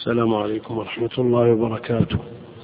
السلام عليكم ورحمة الله وبركاته.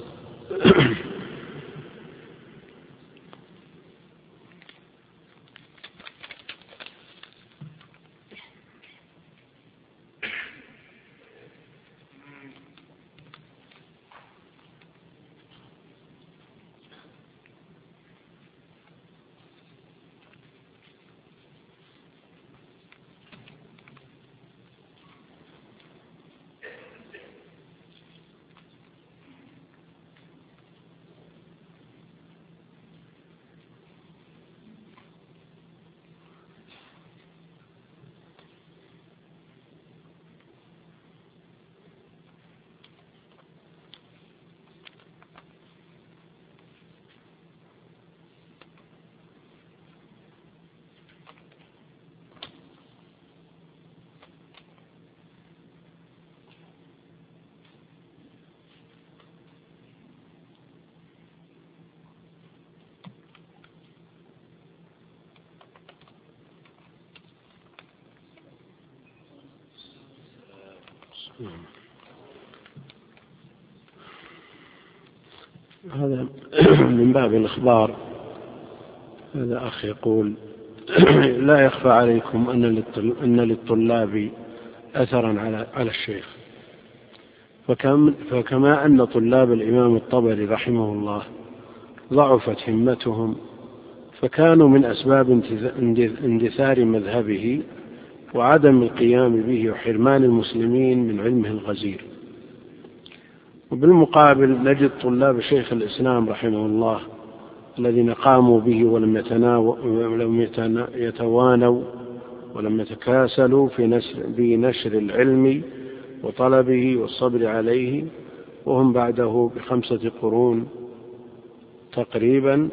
هذا من باب الإخبار. هذا أخ يقول: لا يخفى عليكم أن للطلاب أثرا على الشيخ، فكما أن طلاب الإمام الطبري رحمه الله ضعفت همتهم، فكانوا من أسباب اندثار مذهبه وعدم القيام به وحرمان المسلمين من علمه الغزير. وبالمقابل نجد طلاب شيخ الإسلام رحمه الله الذين قاموا به ولم يتوانوا ولم يتكاسلوا في نشر العلم وطلبه والصبر عليه، وهم بعده ب5 قرون تقريبا.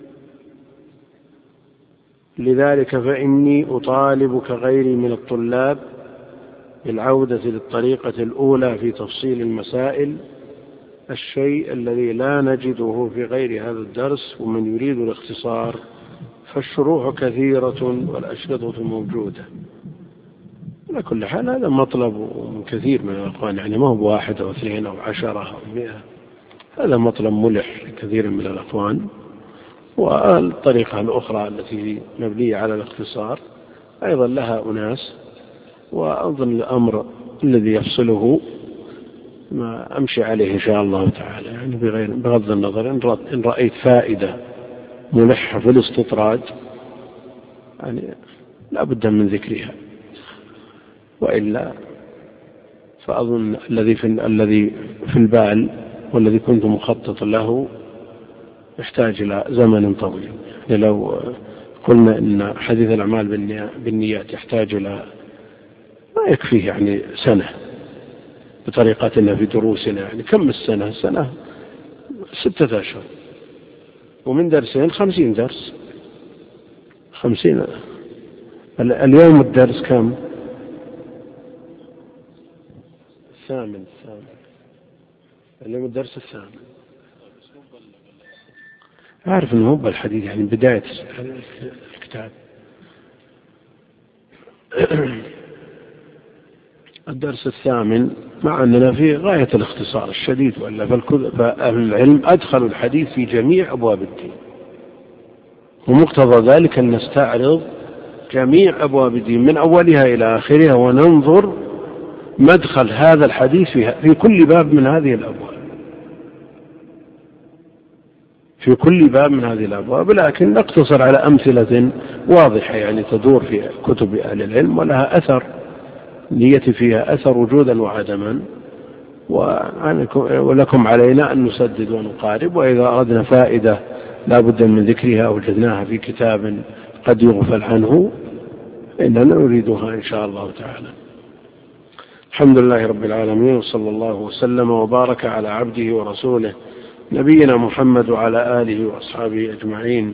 لذلك فإني أطالب كغيري من الطلاب بالعودة للطريقة الأولى في تفصيل المسائل، الشيء الذي لا نجده في غير هذا الدرس. ومن يريد الاختصار فالشروح كثيرة والأشرطة موجودة. على كل حال هذا مطلب من كثير من الأخوان، يعني ما هو 1 أو 2 أو 10 أو 100، هذا مطلب ملح لكثير من الأخوان. والطريقة الأخرى التي مبنية على الاختصار أيضا لها أناس، وأظن الأمر الذي يفصله ما أمشي عليه إن شاء الله تعالى، يعني بغض النظر إن رأيت فائدة ملحة في الاستطراد يعني لا بد من ذكرها، وإلا فأظن الذي في البال والذي كنت مخطط له يحتاج إلى زمن طويل. يعني لو قلنا إن حديث الأعمال بالنيات يحتاج إلى ما يكفيه يعني سنة بطريقتنا في دروسنا، يعني كم السنة 6 أشهر، ومن درسين 50 درس 50. اليوم الدرس كم؟ 8. اليوم الدرس 8. أعرف أنه هو بالحديث يعني بداية الكتاب. الدرس 8 مع أننا في غاية الاختصار الشديد، وإلا فأهل العلم أدخلوا الحديث في جميع أبواب الدين، ومقتضى ذلك أن نستعرض جميع أبواب الدين من أولها إلى آخرها، وننظر مدخل هذا الحديث في كل باب من هذه الأبواب، في كل باب من هذه الأبواب، لكن نقتصر على أمثلة واضحة يعني تدور في كتب أهل العلم ولها أثر، نيتي فيها أثر وجودا وعدما، ولكم علينا أن نسدد ونقارب. وإذا أردنا فائدة لا بد من ذكرها وجدناها في كتاب قد يغفل عنه إننا نريدها إن شاء الله تعالى. الحمد لله رب العالمين، وصلى الله وسلم وبارك على عبده ورسوله نبينا محمد وعلى آله وأصحابه أجمعين.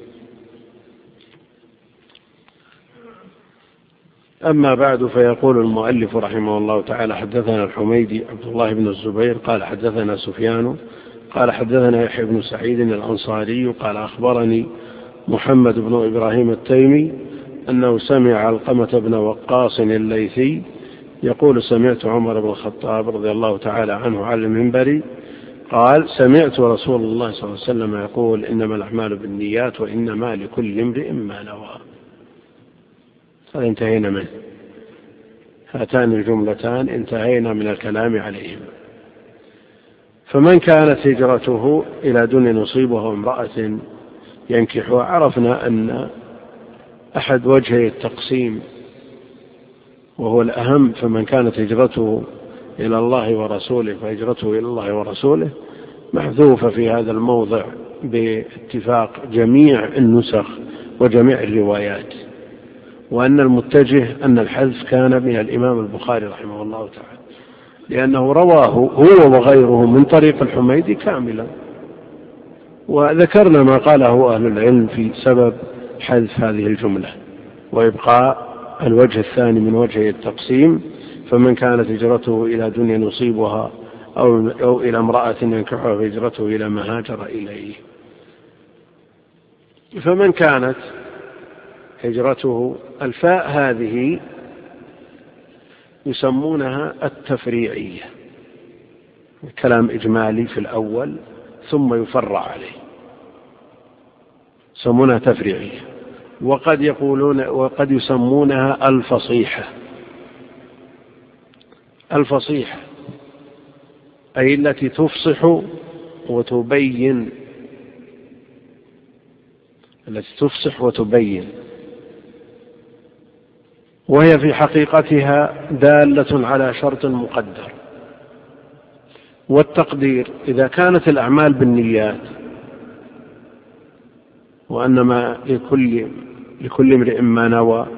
أما بعد، فيقول المؤلف رحمه الله تعالى: حدثنا الحميدي عبد الله بن الزبير قال حدثنا سفيان قال حدثنا يحيى بن سعيد الأنصاري قال أخبرني محمد بن إبراهيم التيمي أنه سمع علقمة بن وقاص الليثي يقول: سمعت عمر بن الخطاب رضي الله تعالى عنه على المنبر قال: سمعت رسول الله صلى الله عليه وسلم يقول: إنما الأعمال بالنيات وإنما لكل امرئ ما نوى. هذا انتهينا منه، هاتان الجملتان انتهينا من الكلام عليهم. فمن كانت هجرته إلى دنيا نصيبها امرأة ينكحها، عرفنا أن أحد وجهي التقسيم وهو الأهم، فمن كانت هجرته إلى الله ورسوله فهجرته إلى الله ورسوله، محذوفة في هذا الموضع باتفاق جميع النسخ وجميع الروايات، وأن المتجه أن الحذف كان من الإمام البخاري رحمه الله تعالى، لأنه رواه هو وغيره من طريق الحميدي كاملا. وذكرنا ما قاله أهل العلم في سبب حذف هذه الجملة وإبقاء الوجه الثاني من وجه التقسيم: فمن كانت هجرته إلى دنيا نصيبها أو إلى امرأة ينكحها فهجرته إلى ما هاجر إليه. فمن كانت هجرته، الفاء هذه يسمونها التفريعية، كلام إجمالي في الأول ثم يفرع عليه، يسمونها تفريعية. وقد يسمونها الفصيحة. الفصيحة أي التي تفصح وتبين، التي تفصح وتبين، وهي في حقيقتها دالة على شرط مقدر. والتقدير: إذا كانت الأعمال بالنيات وأنما لكل امرئ ما نوى،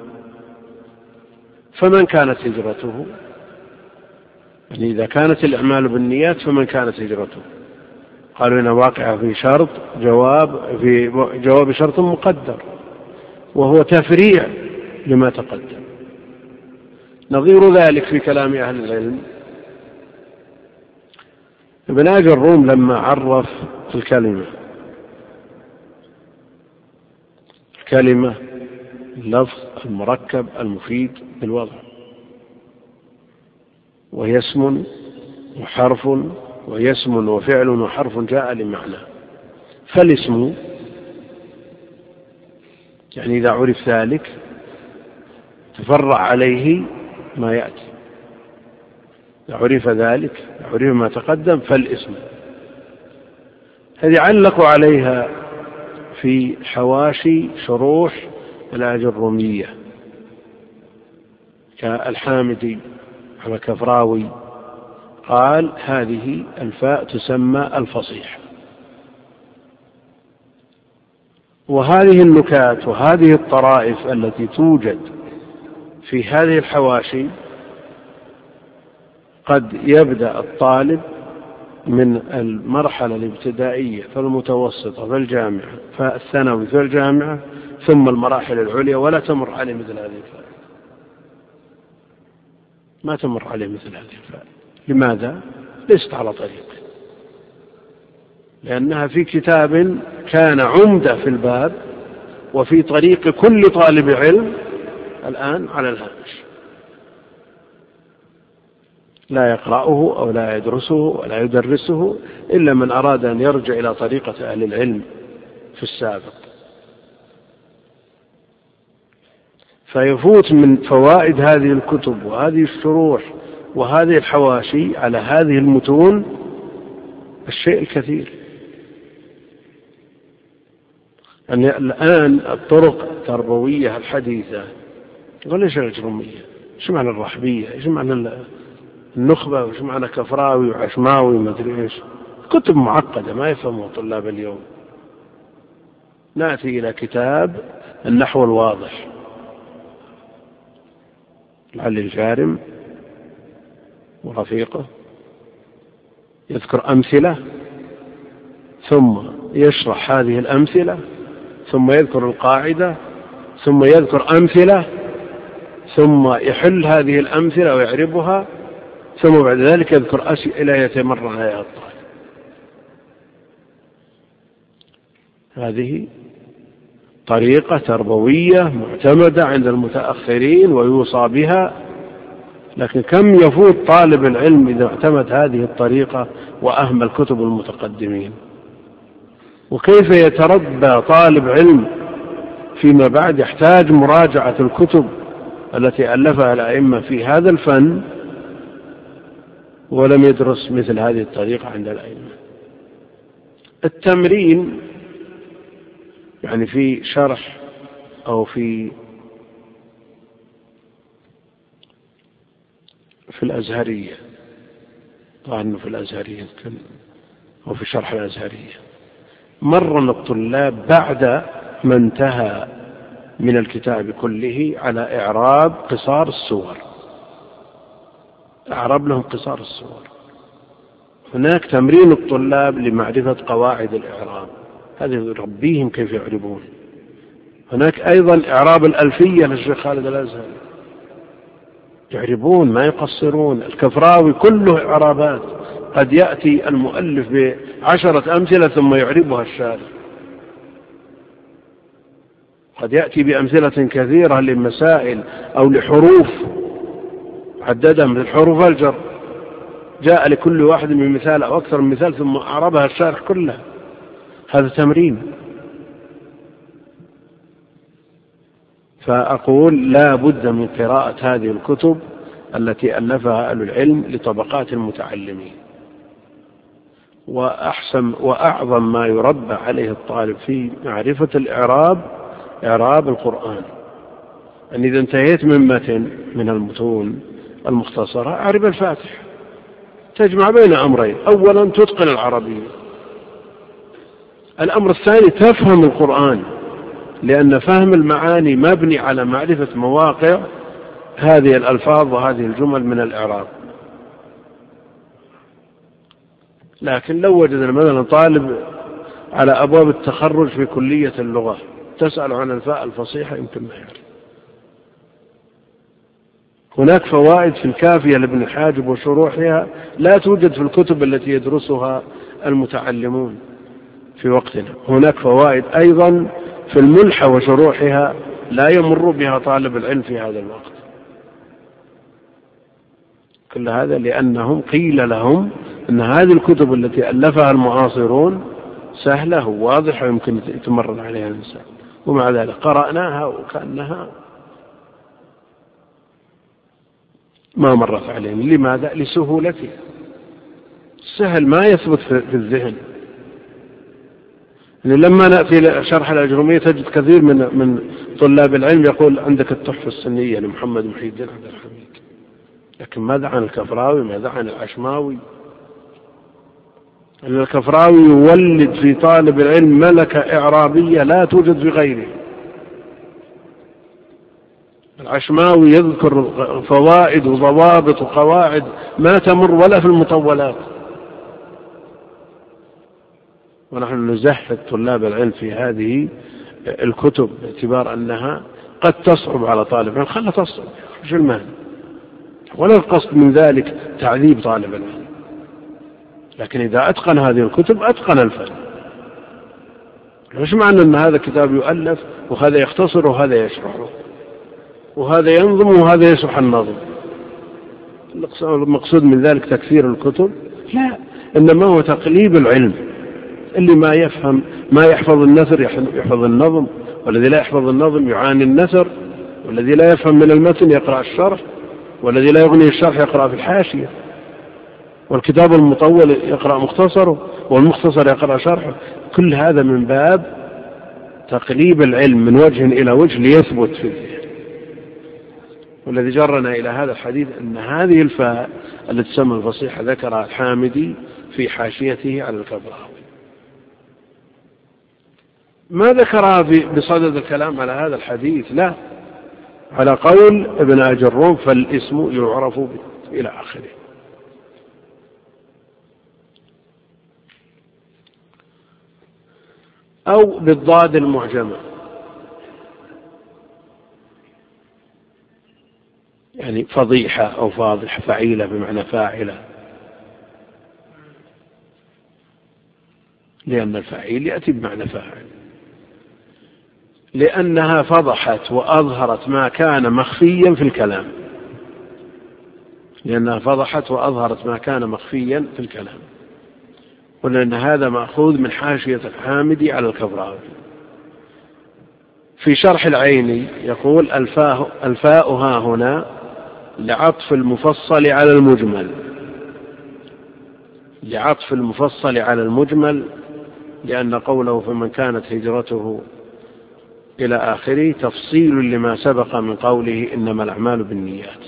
فمن كانت هجرته، يعني إذا كانت الأعمال بالنيات فمن كانت هجرته، قالوا إن واقعة في شرط جواب شرط مقدر، وهو تفريع لما تقدم. نظير ذلك في كلام أهل العلم: ابن آج الروم لما عرف الكلمة اللفظ المركب المفيد بالوضع، وهي اسم وحرف، وهي اسم وفعل وحرف جاء لمعنى. فالاسم يعني إذا عرف ذلك تفرع عليه ما يأتي، إذا عرف ذلك، عرف ما تقدم، فالاسم. هذه علقوا عليها في حواشي شروح الآجرومية كالحامدي على كفراوي، قال: هذه الفاء تسمى الفصيح. وهذه النكات وهذه الطرائف التي توجد في هذه الحواشي قد يبدأ الطالب من المرحلة الابتدائية فالمتوسطة فالجامعة فالثانوي فالجامعة ثم المراحل العليا ولا تمر عليه مثل هذه الفائدة، ما تمر عليه مثل هذه الفائدة. لماذا؟ ليست على طريق، لأنها في كتاب كان عمدة في الباب وفي طريق كل طالب علم الآن على الهامش، لا يقرأه أو لا يدرسه ولا يدرسه إلا من أراد أن يرجع إلى طريقة أهل العلم في السابق. فيفوت من فوائد هذه الكتب وهذه الشروح وهذه الحواشي على هذه المتون الشيء الكثير. يعني الآن الطرق التربوية الحديثة يقول: إيش الأجرومية؟ إيش معنى الرحبية؟ إيش معنى النخبة؟ وإيش معنى كفراوي وعشماوي ما أدري إيش؟ كتب معقدة ما يفهمها طلاب اليوم. نأتي إلى كتاب النحو الواضح لعلي الجارم ورفيقه، يذكر أمثلة ثم يشرح هذه الأمثلة ثم يذكر القاعدة ثم يذكر أمثلة ثم يحل هذه الأمثلة ويعربها ثم بعد ذلك يذكر أسئلة يتمرن عليها الطالب. هذه طريقة تربوية معتمدة عند المتأخرين ويوصى بها لكن كم يفوت طالب العلم إذا اعتمد هذه الطريقة وأهمل كتب المتقدمين، وكيف يتربى طالب علم فيما بعد يحتاج مراجعة الكتب التي ألفها الأئمة في هذا الفن ولم يدرس مثل هذه الطريقة عند الأئمة. التمرين يعني في شرح أو في الأزهرية، طبعا في الأزهرية أو في شرح الأزهرية، مرن الطلاب بعد ما انتهى من الكتاب كله على إعراب قصار السور، أعرب لهم قصار السور. هناك تمرين الطلاب لمعرفة قواعد الإعراب، هذا يربيهم كيف يعربون. هناك أيضا إعراب الألفية للشيخ خالد الأزهري، يعربون ما يقصرون. الكفراوي كله إعرابات، قد يأتي المؤلف ب10 أمثلة ثم يعربها الشارح، قد يأتي بأمثلة كثيرة لمسائل أو لحروف عددها من الحروف الجر، جاء لكل واحد من مثال أو أكثر من مثال ثم أعربها الشارح كلها. هذا تمرين. فأقول لا بد من قراءة هذه الكتب التي ألفها أهل العلم لطبقات المتعلمين. وأحسن وأعظم ما يربى عليه الطالب في معرفة الإعراب إعراب القرآن. أن إذا انتهيت من متن من المتون المختصرة أعرب الفاتح، تجمع بين أمرين: أولا تتقن العربية، الأمر الثاني تفهم القرآن، لأن فهم المعاني مبني على معرفة مواقع هذه الألفاظ وهذه الجمل من الإعراب. لكن لو وجدنا مثلا طالب على أبواب التخرج في كلية اللغة تسأل عن الفاء الفصيحة يمكن ما يعرف. هناك فوائد في الكافية لابن الحاجب وشروحها لا توجد في الكتب التي يدرسها المتعلمون في وقتنا. هناك فوائد أيضا في الملحة وشروحها لا يمر بها طالب العلم في هذا الوقت. كل هذا لأنهم قيل لهم أن هذه الكتب التي ألفها المعاصرون سهلة وواضحة يمكن يتمرن عليها الإنسان، ومع ذلك قرأناها وكأنها ما مرت علينا. لماذا؟ لسهولتها. السهل ما يثبت في الذهن. لما نأتي شرح الأجرومية تجد كثير من طلاب العلم يقول عندك التحفة السنية لمحمد محي الدين عبد الحميد، لكن ماذا عن الكفراوي؟ ماذا عن العشماوي؟ أن الكفراوي يولد في طالب العلم ملكة إعرابية لا توجد في غيره. العشماوي يذكر فوائد وضوابط وقواعد ما تمر ولا في المطولات، ونحن نزهد طلاب العلم في هذه الكتب باعتبار أنها قد تصعب على طالب العلم. خلها تصعب، مش المعنى، ولا القصد من ذلك تعذيب طالب العلم، لكن إذا أتقن هذه الكتب أتقن الفن. مش معنى أن هذا كتاب يؤلف وهذا يختصر وهذا يشرحه وهذا ينظم وهذا يشرح النظم، المقصود من ذلك تكثير الكتب؟ لا، إنما هو تقليب العلم. اللي ما يفهم ما يحفظ النثر يحفظ النظم، والذي لا يحفظ النظم يعاني النثر، والذي لا يفهم من المتن يقرأ الشرح، والذي لا يغني الشرح يقرأ في الحاشية، والكتاب المطول يقرأ مختصره، والمختصر يقرأ شرحه. كل هذا من باب تقليب العلم من وجه إلى وجه ليثبت في الذهن. والذي جرنا إلى هذا الحديث أن هذه الفاء التي تسمى الفصيحة ذكرها الحامدي في حاشيته على الكفراوي، ما ذكرها بصدد الكلام على هذا الحديث، لا، على قول ابن أجروم فالاسم يعرف إلى آخره. أو بالضاد المعجمة، يعني فضيحة أو فاضحة، فعيلة بمعنى فاعلة، لأن الفعيل يأتي بمعنى فاعل، لأنها فضحت وأظهرت ما كان مخفيا في الكلام. لأنها فضحت وأظهرت ما كان مخفيا في الكلام. قلنا أن هذا مأخوذ من حاشية الحامدي على الكبراوي. في شرح العيني يقول الفاء ها هنا لعطف المفصل على المجمل، لعطف المفصل على المجمل، لأن قوله فمن كانت هجرته إلى آخره تفصيل لما سبق من قوله إنما الأعمال بالنيات.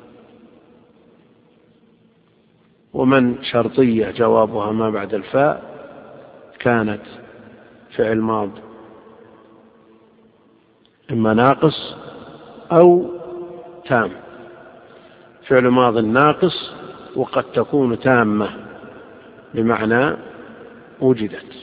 ومن شرطية جوابها ما بعد الفاء كانت فعل ماض إما ناقص أو تام، فعل ماض ناقص وقد تكون تامة بمعنى وجدت،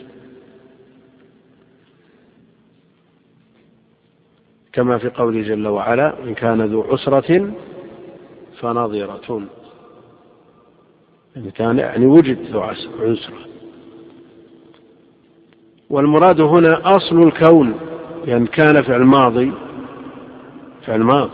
كما في قوله جل وعلا إن كان ذو عسرة فنظرة، إن كان يعني وجد ذو عسرة. والمراد هنا أصل الكون، يعني كان فعل ماضي، فعل ماضي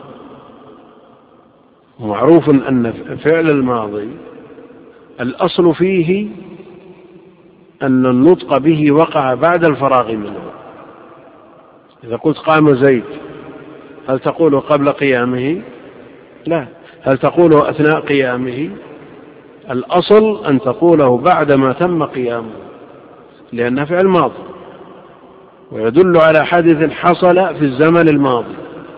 معروف أن فعل الماضي الأصل فيه أن النطق به وقع بعد الفراغ منه. إذا قلت قام زيد هل تقوله قبل قيامه؟ لا. هل تقوله أثناء قيامه؟ الأصل أن تقوله بعدما تم قيامه، لأنه فعل ماضي ويدل على حدث حصل في الزمن الماضي.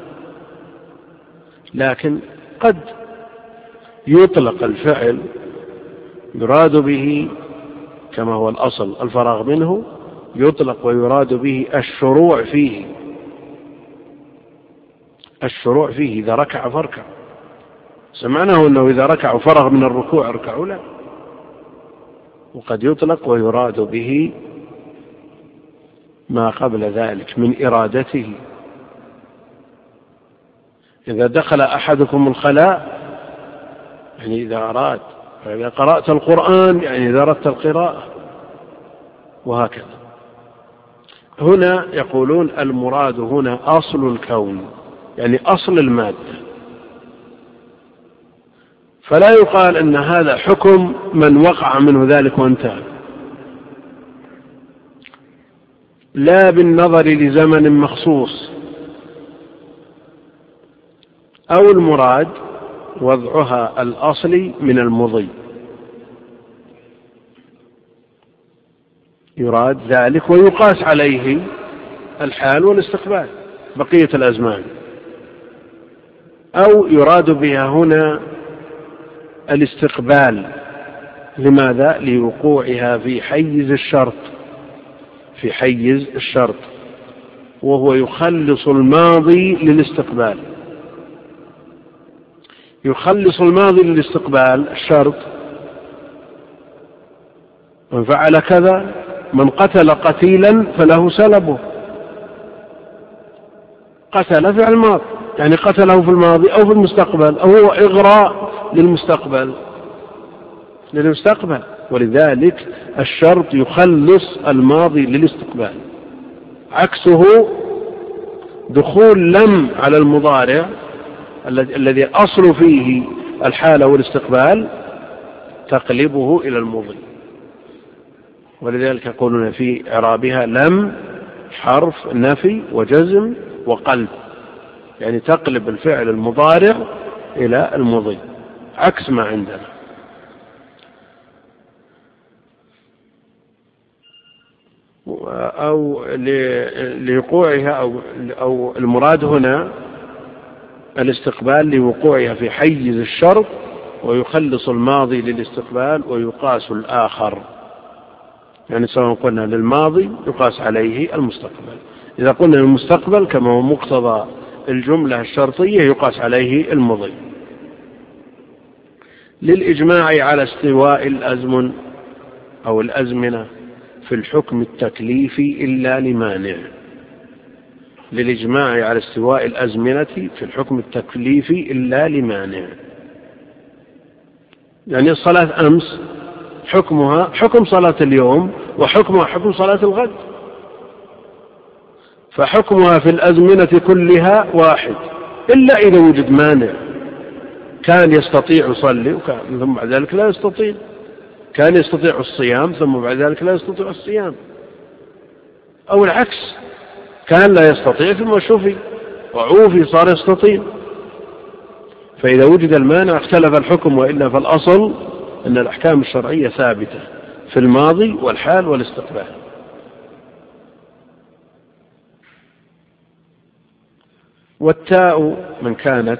لكن قد يطلق الفعل يراد به كما هو الأصل الفراغ منه، يطلق ويراد به الشروع فيه، الشروع فيه إذا ركع فاركع. سمعناه أنه إذا ركع وفرغ من الركوع اركعوا، لا. وقد يطلق ويراد به ما قبل ذلك من إرادته. إذا دخل أحدكم الخلاء يعني إذا أراد، فإذا قرأت القرآن يعني إذا أردت القراءة، وهكذا. هنا يقولون المراد هنا أصل الكون، يعني أصل المادة، فلا يقال أن هذا حكم من وقع منه ذلك وانتهى، لا بالنظر لزمن مخصوص، أو المراد وضعها الأصلي من المضي، يراد ذلك ويقاس عليه الحال والاستقبال بقية الأزمان، أو يراد بها هنا الاستقبال. لماذا؟ لوقوعها في حيز الشرط، في حيز الشرط، وهو يخلص الماضي للاستقبال. يخلص الماضي للاستقبال الشرط من فعل كذا، من قتل قتيلا فله سلبه. قتل فعل ماضي يعني قتله في الماضي أو في المستقبل، أو هو إغراء للمستقبل، ولذلك الشرط يخلص الماضي للاستقبال. عكسه دخول لم على المضارع الذي أصل فيه الحالة والاستقبال تقلبه إلى المضي، ولذلك يقولون في إعرابها لم حرف نفي وجزم وقلب، يعني تقلب الفعل المضارع إلى المضي عكس ما عندنا. أو لوقوعها أو المراد هنا الاستقبال لوقوعها في حيز الشرط، ويخلص الماضي للاستقبال ويقاس الآخر، يعني سواء قلنا للماضي يقاس عليه المستقبل، إذا قلنا للمستقبل كما هو مقتضى الجملة الشرطية يقاس عليه المضي. للإجماع على استواء الأزمن أو الأزمنة في الحكم التكليفي إلا لمانع. للإجماع على استواء الأزمنة في الحكم التكليفي إلا لمانع، يعني الصلاة أمس حكمها حكم صلاة اليوم، وحكمها حكم صلاة الغد، فحكمها في الأزمنة كلها واحد إلا إذا وجد مانع. كان يستطيع يصلي ثم بعد ذلك لا يستطيع، كان يستطيع الصيام ثم بعد ذلك لا يستطيع الصيام، أو العكس، كان لا يستطيع ثم شفي وعوفي صار يستطيع. فإذا وجد المانع اختلف الحكم، وإلا فالأصل أن الأحكام الشرعية ثابتة في الماضي والحال والاستقبال. والتاء من كانت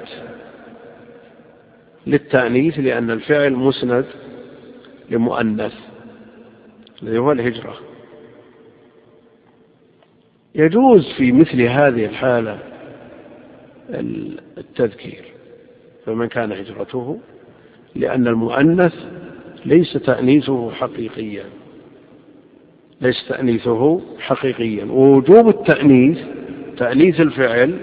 للتأنيث لأن الفعل مسند لمؤنث الذي هو الهجرة. يجوز في مثل هذه الحالة التذكير، فمن كان هجرته، لأن المؤنث ليس تأنيثه حقيقيا، ليس تأنيثه حقيقيا. ووجوب التأنيث، تأنيث الفعل،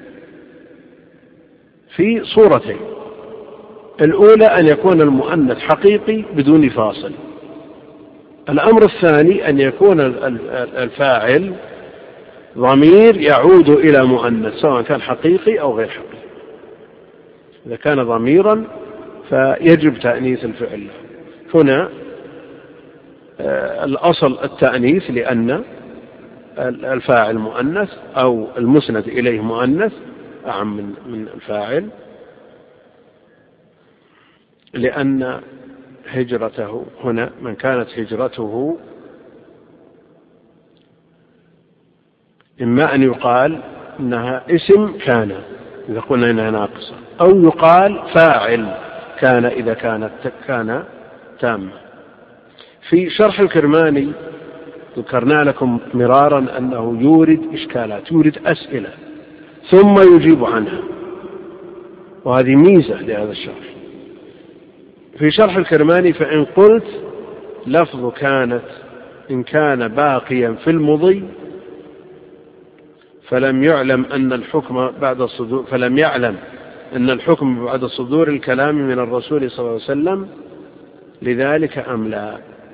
في صورتين: الأولى أن يكون المؤنث حقيقي بدون فاصل، الأمر الثاني أن يكون الفاعل ضمير يعود إلى مؤنث سواء كان حقيقي أو غير حقيقي. إذا كان ضميرا فيجب تأنيث الفعل. هنا الأصل التأنيث لأن الفاعل مؤنث أو المسند إليه مؤنث أعم من الفاعل، لأن هجرته هنا من كانت هجرته إما أن يقال إنها اسم كان إذا قلنا إنها ناقصة، أو يقال فاعل كان إذا كانت كان تامة. في شرح الكرماني ذكرنا لكم مرارا أنه يورد إشكالات، يورد أسئلة ثم يجيب عنها، وهذه ميزة لهذا الشرح. في شرح الكرماني: فإن قلت لفظ كانت إن كان باقيا في المضي فلم يعلم أن الحكم بعد صدور الكلام من الرسول صلى الله عليه وسلم لذلك أم لا؟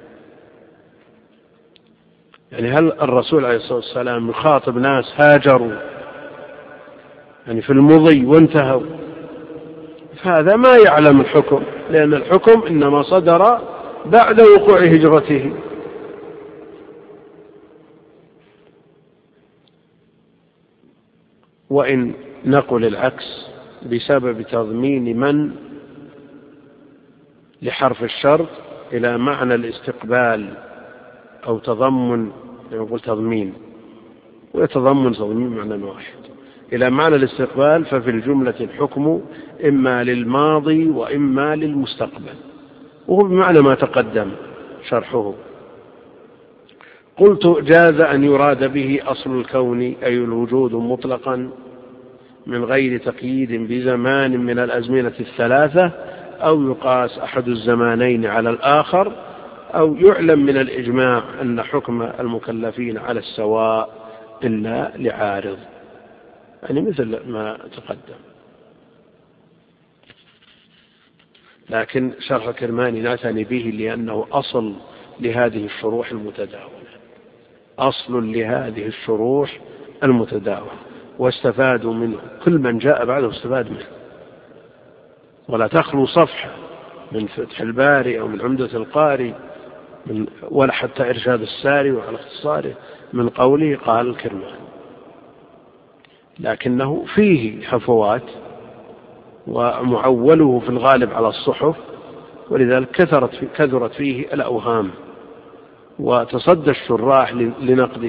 يعني هل الرسول عليه الصلاة والسلام يخاطب ناس هاجروا يعني في المضي وانتهوا؟ فهذا ما يعلم الحكم، لأن الحكم إنما صدر بعد وقوع هجرته. وإن نقل العكس بسبب تضمين من لحرف الشرط إلى معنى الاستقبال أو تضمن، يقول تضمين ويتضمن معنى واحد، إلى معنى الاستقبال، ففي الجملة الحكم إما للماضي وإما للمستقبل، وهو بمعنى ما تقدم شرحه. قلت: جاز أن يراد به أصل الكون أي الوجود مطلقا من غير تقييد بزمان من الأزمنة الثلاثة، أو يقاس أحد الزمانين على الآخر، أو يعلم من الإجماع أن حكم المكلفين على السواء إلا لعارض، يعني مثل ما تقدم. لكن شرح الكرماني نعتني به لأنه أصل لهذه الشروح المتداولة، أصل لهذه الشروح المتداولة، واستفادوا منه، كل من جاء بعده استفاد منه. ولا تخلو صفحة من فتح الباري أو من عمدة القاري ولا حتى إرشاد الساري وعلى اختصاره من قوله قال الكرماني، لكنه فيه حفوات ومعوله في الغالب على الصحف، ولذلك كثرت فيه الأوهام، وتصدى الشراح لنقده،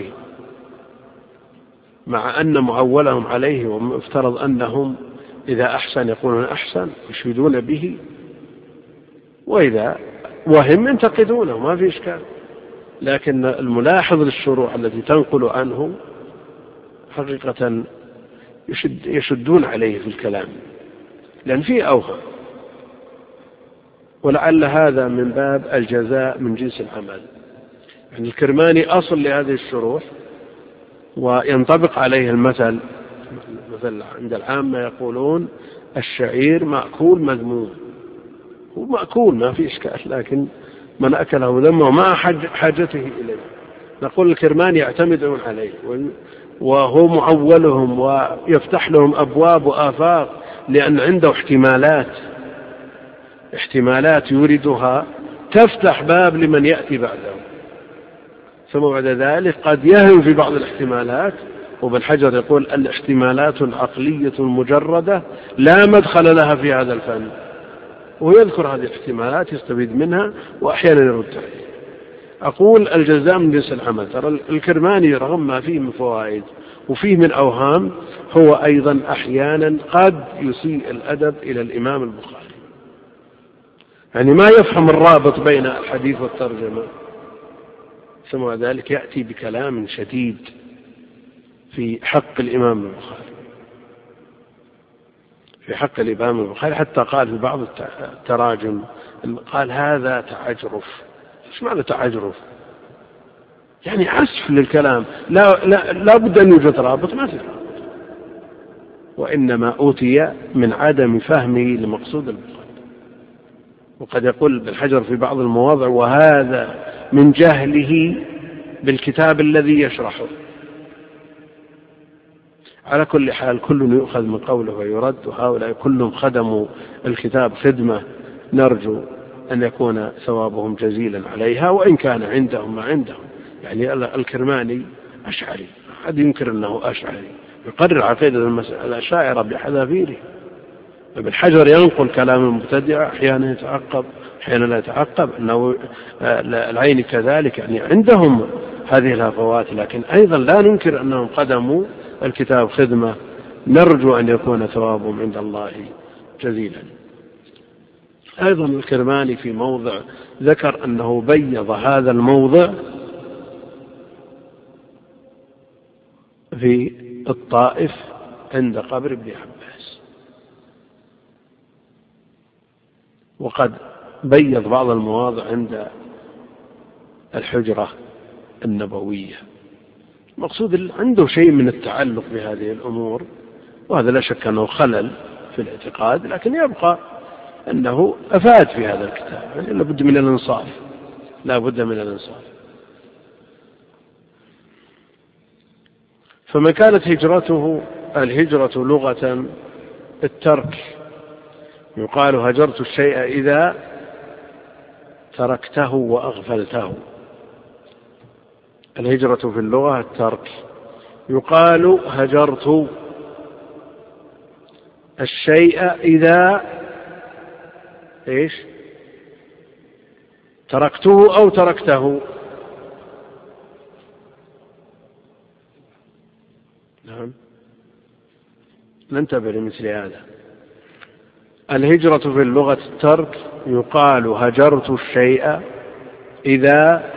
مع أن معولهم عليه ومفترض أنهم إذا أحسن يقولون أحسن يشهدون به، وإذا وهم ينتقدونه ما في إشكال. لكن الملاحظ للشروح التي تنقل عنه حقيقة يشدون عليه في الكلام، لأن فيه أوهم، ولعل هذا من باب الجزاء من جنس العمل. يعني الكرماني أصل لهذه الشروح، وينطبق عليه المثل عند العامة يقولون الشعير مأكول مذموم، هو مأكول ما في إشكال، لكن من أكله ذمه مع حاجته إليه. نقول الكرماني يعتمدون عليه، وهو معولهم ويفتح لهم أبواب وآفاق، لأن عنده احتمالات احتمالات يوردها تفتح باب لمن يأتي بعده، ثم بعد ذلك قد يهم في بعض الاحتمالات. وابن حجر يقول الاحتمالات العقلية المجردة لا مدخل لها في هذا الفن، ويذكر هذه الاحتمالات يستفيد منها وأحيانا يرد عليه. أقول الجزاء من جنس العمل. ترى الكرماني رغم ما فيه من فوائد وفيه من أوهام، هو أيضا أحيانا قد يسيء الأدب إلى الإمام البخاري، يعني ما يفهم الرابط بين الحديث والترجمة، ثم ذلك يأتي بكلام شديد في حق الإمام البخاري، في حق الإمام البخاري، حتى قال في بعض التراجم قال هذا تعجرف. ايش معنى تعجرف؟ يعني عسف للكلام، لا بد أن يوجد رابط، ما في رابط، وإنما أوتي من عدم فهمه لمقصود البخاري. وقد يقول ابن حجر في بعض المواضع وهذا من جهله بالكتاب الذي يشرحه. على كل حال كل يؤخذ من قوله ويرد، وهؤلاء كلهم خدموا الكتاب خدمة نرجو أن يكون ثوابهم جزيلا عليها، وإن كان عندهم ما عندهم. يعني الكرماني أشعري، أحد ينكر أنه أشعري، يقرر عقيدة الأشاعرة بحذافيره. ابن حجر ينقل كلام المبتدع، أحيانا يتعقب أحيانا لا يتعقب، أنه العين كذلك، يعني عندهم هذه الهفوات، لكن أيضا لا ننكر أنهم قدموا الكتاب خدمة نرجو أن يكون ثوابهم عند الله جزيلا. أيضا الكرماني في موضع ذكر أنه بيض هذا الموضع في الطائف عند قبر ابن عباس، وقد بيض بعض المواضع عند الحجرة النبوية. مقصود عنده شيء من التعلق بهذه الأمور، وهذا لا شك أنه خلل في الاعتقاد، لكن يبقى أنه أفاد في هذا الكتاب. يعني لا بد من الإنصاف، لا بد من الإنصاف. فمن كانت هجرته الهجرة لغة الترك، يقال هجرت الشيء إذا تركته وأغفلته. الهجرة في اللغة الترك. يقال هجرت الشيء إذا إيش تركته أو تركته. نعم، ننتبه لمثل هذا. الهجرة في اللغة الترك. يقال هجرت الشيء إذا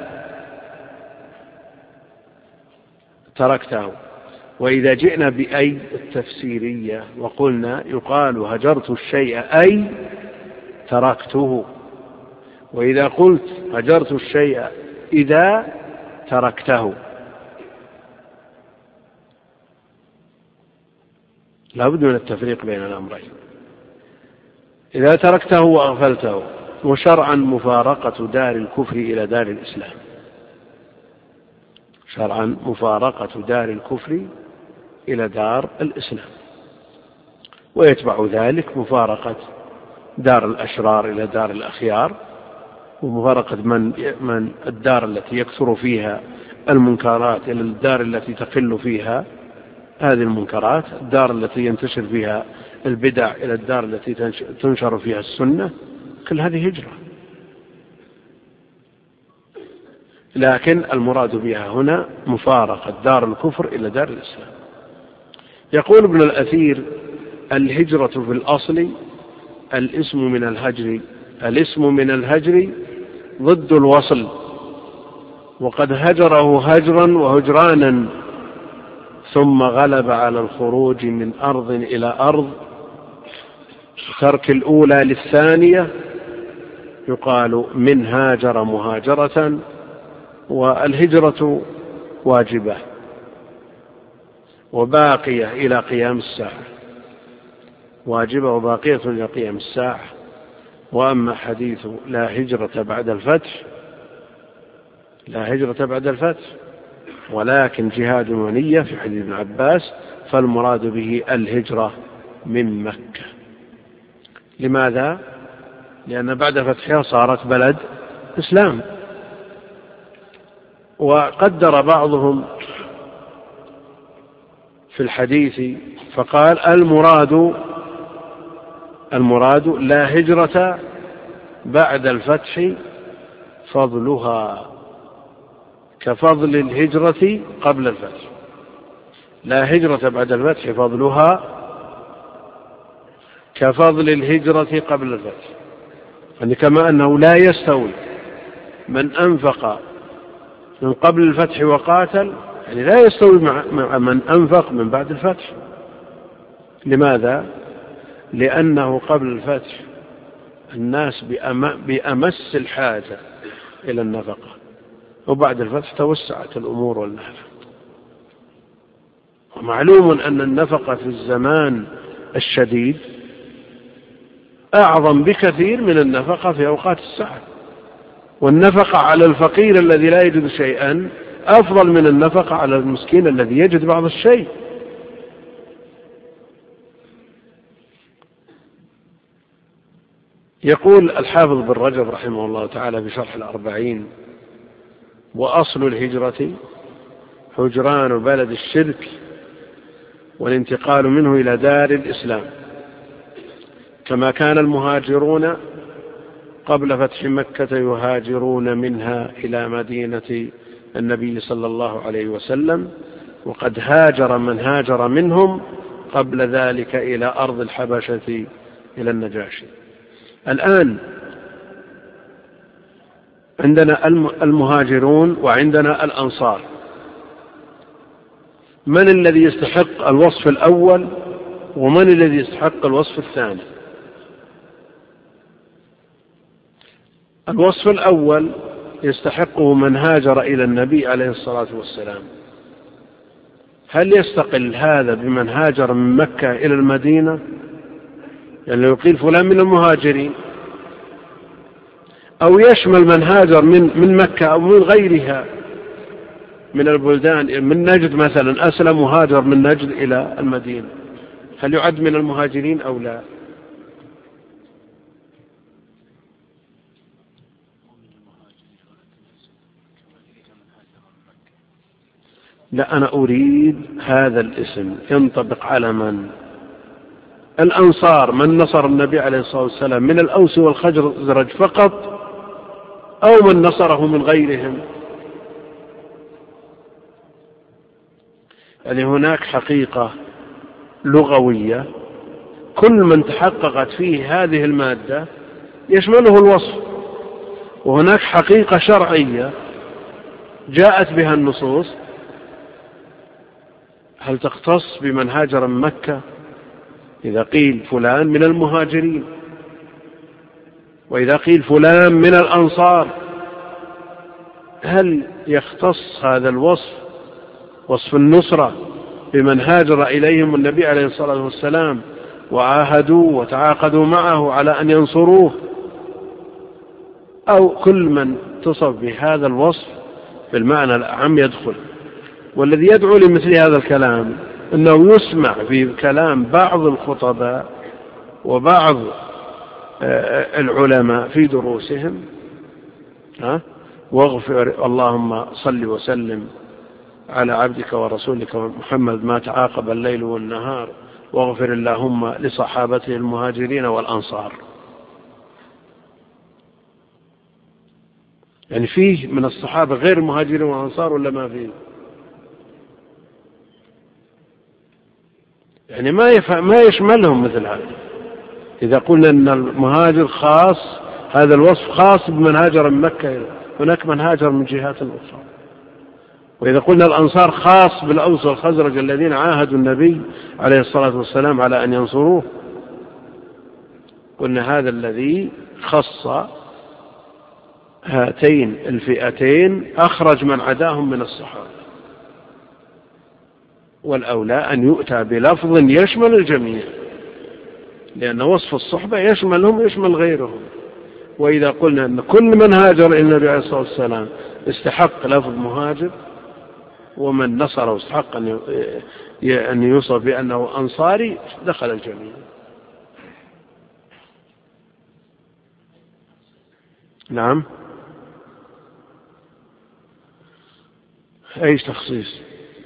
تركته. وإذا جئنا بأي التفسيرية وقلنا يقال هجرت الشيء أي تركته. وإذا قلت هجرت الشيء إذا تركته، لا بد من التفريق بين الأمرين. إذا تركته وأغفلته. وشرعا مفارقة دار الكفر إلى دار الإسلام. شرعا مفارقة دار الكفر إلى دار الإسلام، ويتبع ذلك مفارقة دار الأشرار إلى دار الأخيار، ومفارقة من الدار التي يكثر فيها المنكرات إلى الدار التي تقل فيها هذه المنكرات، الدار التي ينتشر فيها البدع إلى الدار التي تنشر فيها السنة. كل هذه هجرة، لكن المراد بها هنا مفارقة دار الكفر إلى دار الإسلام. يقول ابن الأثير الهجرة في الأصل الاسم من الهجر. الاسم من الهجر ضد الوصل، وقد هجره هجرا وهجرانا، ثم غلب على الخروج من أرض إلى أرض، ترك الأولى للثانية. يقال من هاجر مهاجرة. والهجرة واجبة وباقية إلى قيام الساعة، واجبة وباقية إلى قيام الساعة. وأما حديث لا هجرة بعد الفتح، لا هجرة بعد الفتح ولكن جهاد ونية في حديث ابن عباس، فالمراد به الهجرة من مكة. لماذا؟ لأن بعد فتحها صارت بلد إسلام. وقدر بعضهم في الحديث فقال المراد لا هجرة بعد الفتح فضلها كفضل الهجرة قبل الفتح. لا هجرة بعد الفتح فضلها كفضل الهجرة قبل الفتح، يعني كما أنه لا يستوي من أنفق من قبل الفتح وقاتل، يعني لا يستوي مع من أنفق من بعد الفتح. لماذا؟ لأنه قبل الفتح الناس بأمس الحاجة إلى النفقة، وبعد الفتح توسعت الأمور والنفقة. ومعلوم أن النفقة في الزمان الشديد أعظم بكثير من النفقة في أوقات السعة، والنفقة على الفقير الذي لا يجد شيئا أفضل من النفقة على المسكين الذي يجد بعض الشيء. يقول الحافظ بن رجب رحمه الله تعالى في شرح الأربعين: وأصل الهجرة هجران بلد الشرك والانتقال منه إلى دار الإسلام، كما كان المهاجرون قبل فتح مكة يهاجرون منها إلى مدينة النبي صلى الله عليه وسلم، وقد هاجر من هاجر منهم قبل ذلك إلى أرض الحبشة إلى النجاشي. الآن عندنا المهاجرون وعندنا الأنصار. من الذي يستحق الوصف الأول ومن الذي يستحق الوصف الثاني؟ الوصف الأول يستحقه من هاجر إلى النبي عليه الصلاة والسلام. هل يستقل هذا بمن هاجر من مكة إلى المدينة؟ يعني يقيل فلان من المهاجرين، أو يشمل من هاجر من مكة أو من غيرها من البلدان، من نجد مثلا أسلم وهاجر من نجد إلى المدينة، هل يعد من المهاجرين أو لا؟ لا، أنا أريد هذا الاسم ينطبق على من؟ الأنصار من نصر النبي عليه الصلاة والسلام من الأوس والخزرج فقط، أو من نصره من غيرهم؟ يعني هناك حقيقة لغوية كل من تحققت فيه هذه المادة يشمله الوصف، وهناك حقيقة شرعية جاءت بها النصوص. هل تختص بمن هاجر من مكة إذا قيل فلان من المهاجرين، وإذا قيل فلان من الأنصار؟ هل يختص هذا الوصف وصف النصرة بمن هاجر إليهم النبي عليه الصلاة والسلام وعاهدوا وتعاقدوا معه على أن ينصروه، أو كل من تصف بهذا الوصف بالمعنى الأعم يدخل؟ والذي يدعو لمثل هذا الكلام أنه يسمع في كلام بعض الخطباء وبعض العلماء في دروسهم: واغفر اللهم صل وسلم على عبدك ورسولك محمد ما تعاقب الليل والنهار، واغفر اللهم لصحابته المهاجرين والأنصار. يعني فيه من الصحابة غير المهاجرين والأنصار ولا ما فيه؟ يعني ما يشملهم مثل هذا. إذا قلنا أن المهاجر خاص، هذا الوصف خاص بمن هاجر من مكة، هناك من هاجر من جهات أخرى. وإذا قلنا الأنصار خاص بالأوس والخزرج الذين عاهدوا النبي عليه الصلاة والسلام على أن ينصروه، قلنا هذا الذي خص هاتين الفئتين أخرج من عداهم من الصحابة، والأولى أن يؤتى بلفظ يشمل الجميع، لأن وصف الصحبة يشملهم يشمل غيرهم. وإذا قلنا أن كل من هاجر إلى النبي عليه الصلاة والسلام استحق لفظ مهاجر، ومن نصره استحق أن يوصف بأنه أنصاري، دخل الجميع. نعم. أي تخصيص؟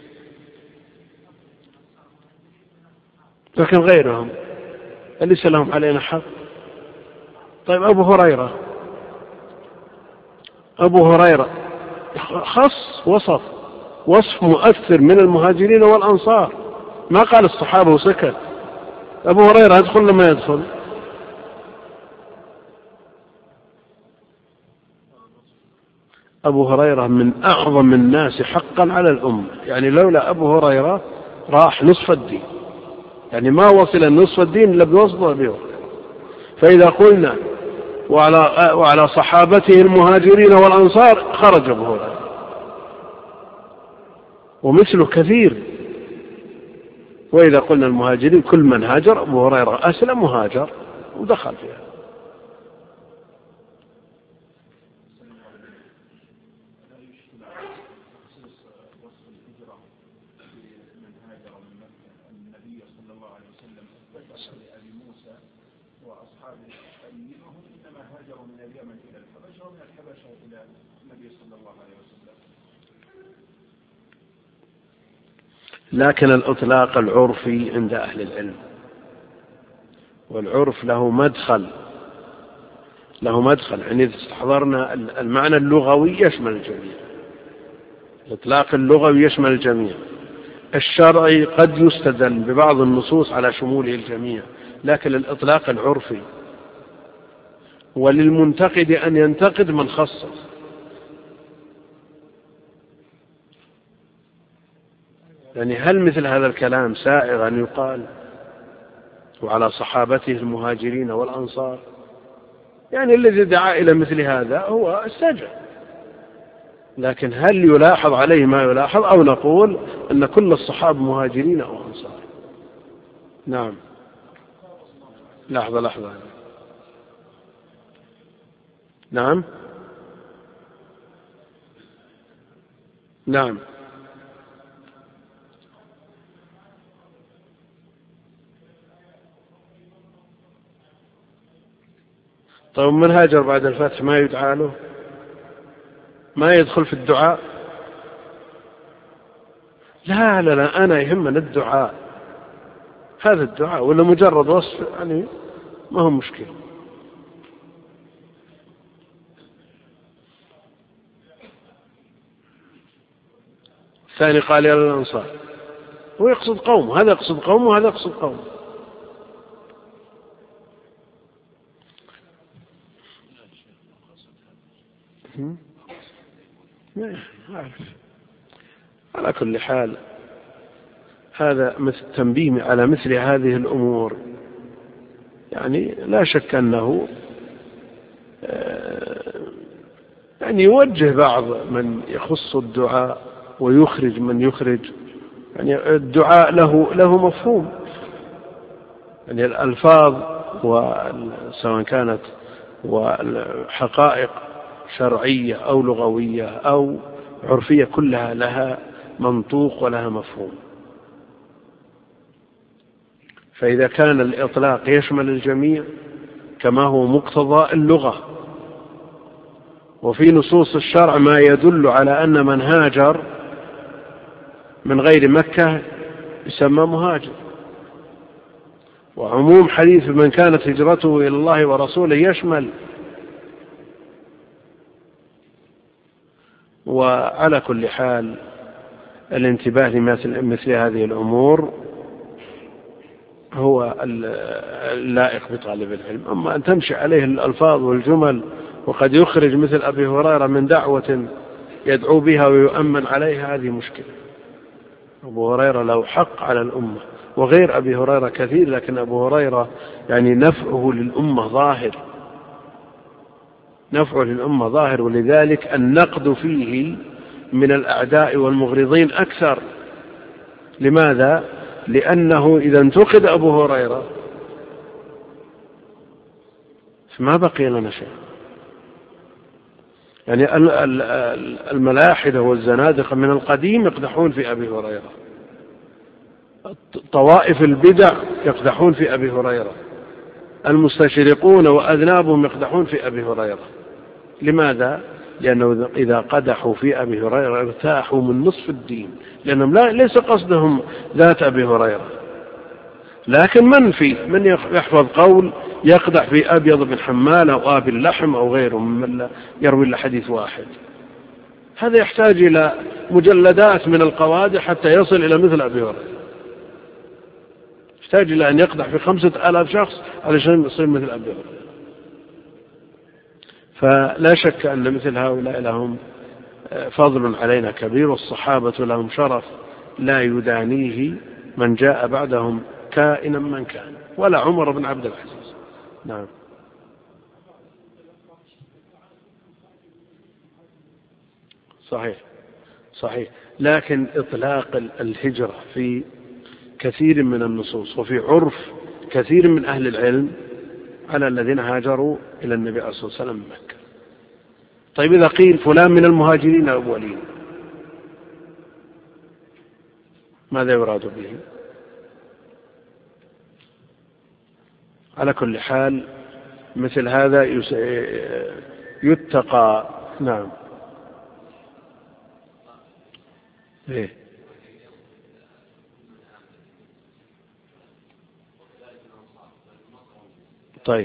لكن غيرهم أليس لهم علينا حق؟ طيب أبو هريرة خص وصف مؤثر من المهاجرين والأنصار، ما قال الصحابة وسكت. أبو هريرة يدخل لما يدخل؟ أبو هريرة من أعظم الناس حقا على الأمة، يعني لولا أبو هريرة راح نصف الدين، يعني ما وصل النصف الدين إلا بواسطة أبي هريرة. فإذا قلنا وعلى صحابته المهاجرين والأنصار خرج أبو هريرة، ومثله كثير. وإذا قلنا المهاجرين كل من هاجر، أبو هريرة أسلم وهاجر ودخل فيها. لكن الإطلاق العرفي عند أهل العلم، والعرف له مدخل، يعني إذا استحضرنا المعنى اللغوي يشمل الجميع، الإطلاق اللغوي يشمل الجميع. الشرعي قد يستدل ببعض النصوص على شموله الجميع، لكن الإطلاق العرفي، وللمنتقد أن ينتقد من خصص. يعني هل مثل هذا الكلام سائغ أن يقال وعلى صحابته المهاجرين والأنصار؟ يعني الذي دعا إلى مثل هذا هو السجع، لكن هل يلاحظ عليه ما يلاحظ، أو نقول أن كل الصحابة مهاجرين أو أنصار؟ نعم. لحظة. نعم. طيب من هاجر بعد الفتح ما يدعى له؟ ما يدخل في الدعاء؟ لا أنا يهمنا الدعاء، هذا الدعاء، ولا مجرد وصف يعني ما هو مشكلة. الثاني قال يا الأنصار، هو يقصد قوم، هذا يقصد قوم وهذا يقصد قوم. ما أعرف. على كل حال هذا مثل تنبيه على مثل هذه الأمور، يعني لا شك أنه يعني يوجه بعض من يخص الدعاء ويخرج من يخرج. يعني الدعاء له مفهوم، يعني الألفاظ سواء كانت وحقائق شرعية أو لغوية أو عرفية كلها لها منطوق ولها مفهوم. فإذا كان الإطلاق يشمل الجميع كما هو مقتضى اللغة، وفي نصوص الشرع ما يدل على أن من هاجر من غير مكة يسمى مهاجر، وعموم حديث من كانت هجرته إلى الله ورسوله يشمل. وعلى كل حال الانتباه لمثل هذه الأمور هو اللائق بطالب العلم. أما أن تمشي عليه الألفاظ والجمل، وقد يخرج مثل أبي هريرة من دعوة يدعو بها ويؤمن عليها، هذه مشكلة. أبو هريرة له حق على الأمة، وغير أبي هريرة كثير، لكن أبو هريرة يعني نفعه للأمة ظاهر، ولذلك النقد فيه من الأعداء والمغرضين أكثر. لماذا؟ لأنه إذا انتقد أبو هريرة فما بقي لنا شيء. يعني الملاحدة والزنادقة من القديم يقدحون في أبي هريرة، طوائف البدع يقدحون في أبي هريرة، المستشرقون وأذنابهم يقدحون في أبي هريرة. لماذا؟ لأنه إذا قدحوا في أبي هريرة ارتاحوا من نصف الدين، لأنهم ليس قصدهم ذات أبي هريرة، لكن من يحفظ قول يقدح في أبيض بن حمال أو أبي اللحم أو غيره من يروي إلا حديث واحد. هذا يحتاج إلى مجلدات من القوادح حتى يصل إلى مثل أبي هريرة، يحتاج إلى أن يقدح في 5000 شخص علشان يصير مثل أبي هريرة. فلا شك أن مثل هؤلاء لهم فضل علينا كبير، والصحابة لهم شرف لا يدانيه من جاء بعدهم كائنا من كان، ولا عمر بن عبد العزيز. نعم. صحيح، لكن إطلاق الهجرة في كثير من النصوص وفي عرف كثير من أهل العلم على الذين هاجروا إلى النبي عليه الصلاة والسلام من مكة. طيب إذا قيل فلان من المهاجرين الأولين ماذا يراد به؟ على كل حال مثل هذا يتقى. نعم. إيه؟ طيب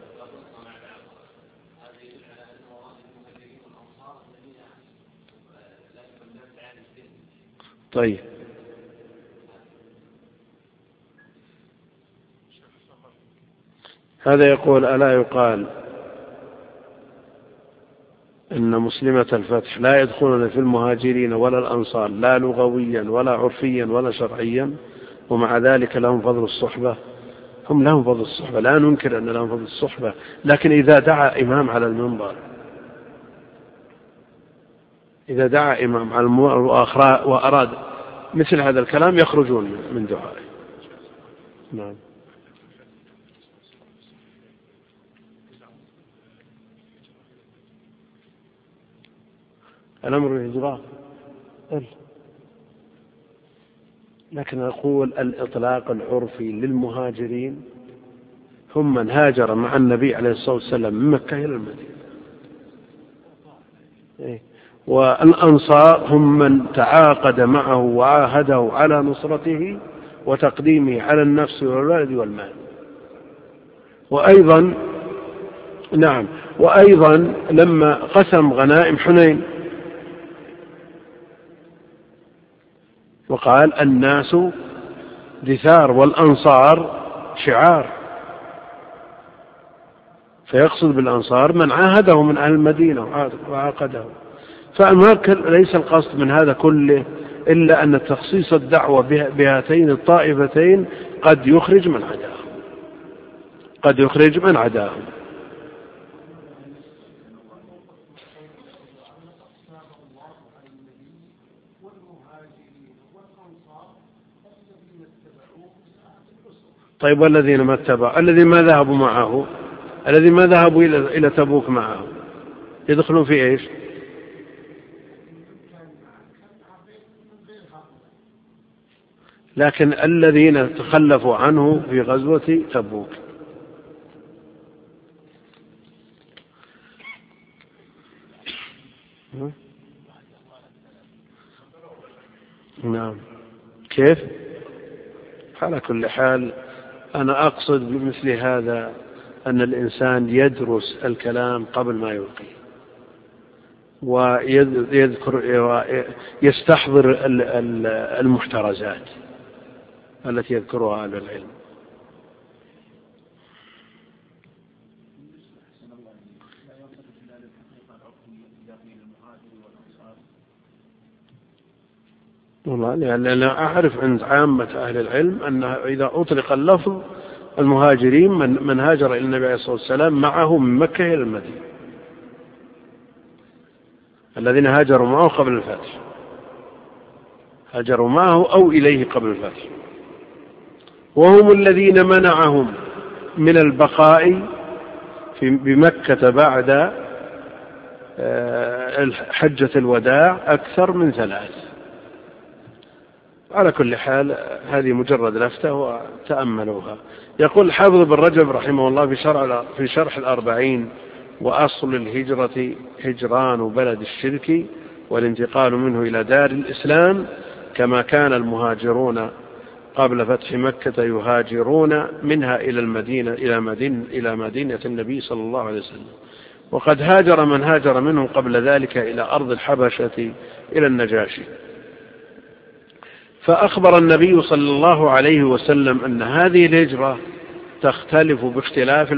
هذا يقول ألا يقال إن مسلمة الفتح لا يدخلون في المهاجرين ولا الأنصار لا لغويا ولا عرفيا ولا شرعيا، ومع ذلك لهم فضل الصحبة؟ هم لهم فضل الصحبة، لا ننكر أن لهم فضل الصحبة، لكن إذا دعا إمام على المنبر، إذا دعا إمام على المنبر وأراد مثل هذا الكلام يخرجون من دعائه. نعم. الأمر بالهجرة، لكن أقول الإطلاق العرفي للمهاجرين هم من هاجر مع النبي عليه الصلاة والسلام من مكة إلى المدينة، والأنصار هم من تعاقد معه وعاهده على نصرته وتقديمه على النفس والولد والمال. وأيضا لما قسم غنائم حنين وقال الناس دثار والأنصار شعار، فيقصد بالأنصار من عاهده من أهل المدينة وعاقده. ليس القصد من هذا كله إلا أن تخصيص الدعوة بهاتين الطائفتين قد يخرج من عداهم. طيب والذين ما اتبعوا، الذين ما ذهبوا معه، الذين ما ذهبوا إلى تبوك معه يدخلون في إيش؟ لكن الذين تخلفوا عنه في غزوة تبوك. نعم. كيف؟ على كل حال أنا أقصد بمثل هذا أن الإنسان يدرس الكلام قبل ما يلقي، ويستحضر المحترزات التي يذكرها أهل العلم. والله لأن أنا أعرف عند عامة أهل العلم أن إذا أطلق اللفظ المهاجرين من هاجر إلى النبي عليه الصلاة والسلام معه من مكة إلى المدينة، الذين هاجروا معه قبل الفتح، هاجروا معه أو إليه قبل الفتح، وهم الذين منعهم من البقاء بمكة بعد حجة الوداع أكثر من 3. على كل حال هذه مجرد لفتة وتأملوها. يقول الحافظ بن رجب رحمه الله في شرح 40 وأصل الهجرة هجران بلد الشرك والانتقال منه إلى دار الإسلام، كما كان المهاجرون قبل فتح مكة يهاجرون منها إلى المدينة إلى مدينة النبي صلى الله عليه وسلم. وقد هاجر من هاجر منهم قبل ذلك إلى أرض الحبشة إلى النجاشي. فأخبر النبي صلى الله عليه وسلم أن هذه الهجرة تختلف باختلاف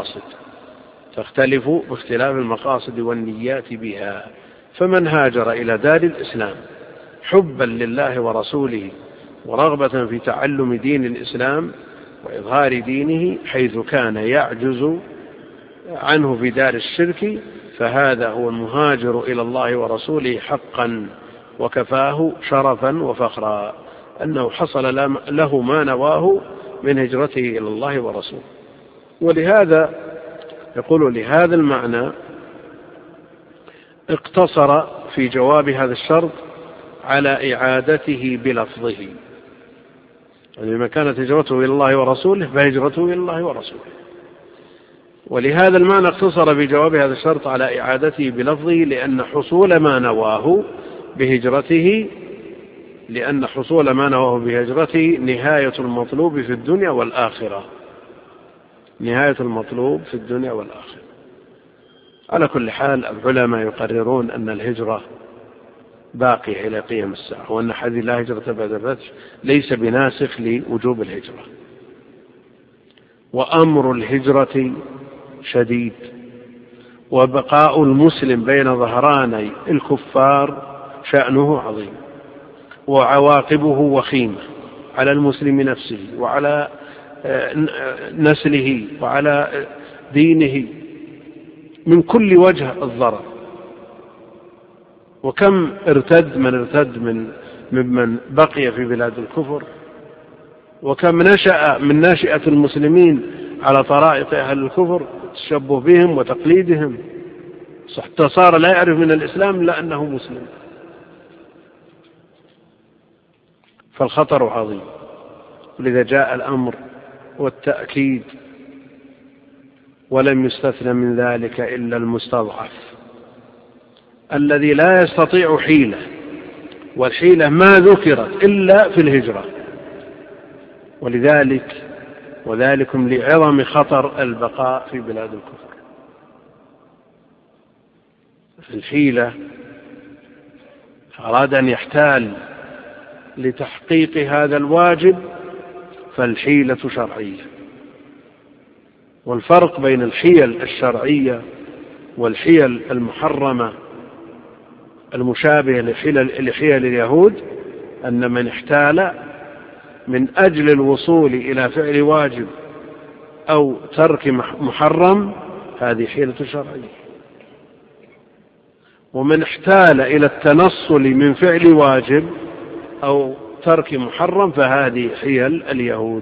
المقاصد والنيات بها. فمن هاجر إلى دار الإسلام حبا لله ورسوله ورغبة في تعلم دين الإسلام وإظهار دينه حيث كان يعجز عنه في دار الشرك، فهذا هو المهاجر إلى الله ورسوله حقا، وكفاه شرفا وفخرا أنه حصل له ما نواه من هجرته إلى الله ورسوله. ولهذا يقول لهذا المعنى اقتصر في جواب هذا الشرط على إعادته بلفظه، يعني لما كانت هجرته إلى الله ورسوله فهجرته إلى الله ورسوله. ولهذا المعنى اقتصر بجواب هذا الشرط على إعادته بلفظه لأن حصول ما نواه بهجرته نهاية المطلوب في الدنيا والآخرة. على كل حال العلماء يقررون أن الهجرة باقية إلى قيام الساعة، وأن حديث لا هجرة بعد الفتح ليس بناسخ لوجوب الهجرة. وأمر الهجرة شديد، وبقاء المسلم بين ظهراني الكفار شأنه عظيم، وعواقبه وخيمة على المسلم نفسه وعلى نسله وعلى دينه من كل وجه الضرر. وكم ارتد ممن بقي في بلاد الكفر، وكم نشأ من ناشئة المسلمين على طرائق أهل الكفر التشبه بهم وتقليدهم، حتى صار لا يعرف من الإسلام إلا أنه مسلم. فالخطر عظيم، ولذا جاء الأمر والتأكيد، ولم يستثنى من ذلك إلا المستضعف الذي لا يستطيع حيلة، والحيلة ما ذكرت إلا في الهجرة. وذلكم لعظم خطر البقاء في بلاد الكفر. الحيلة أراد أن يحتال لتحقيق هذا الواجب فالحيلة شرعية. والفرق بين الحيل الشرعية والحيل المحرمة المشابهة لحيل اليهود أن من احتال من أجل الوصول إلى فعل واجب أو ترك محرم هذه حيلة شرعية، ومن احتال إلى التنصل من فعل واجب أو ترك محرم فهذه حيل اليهود.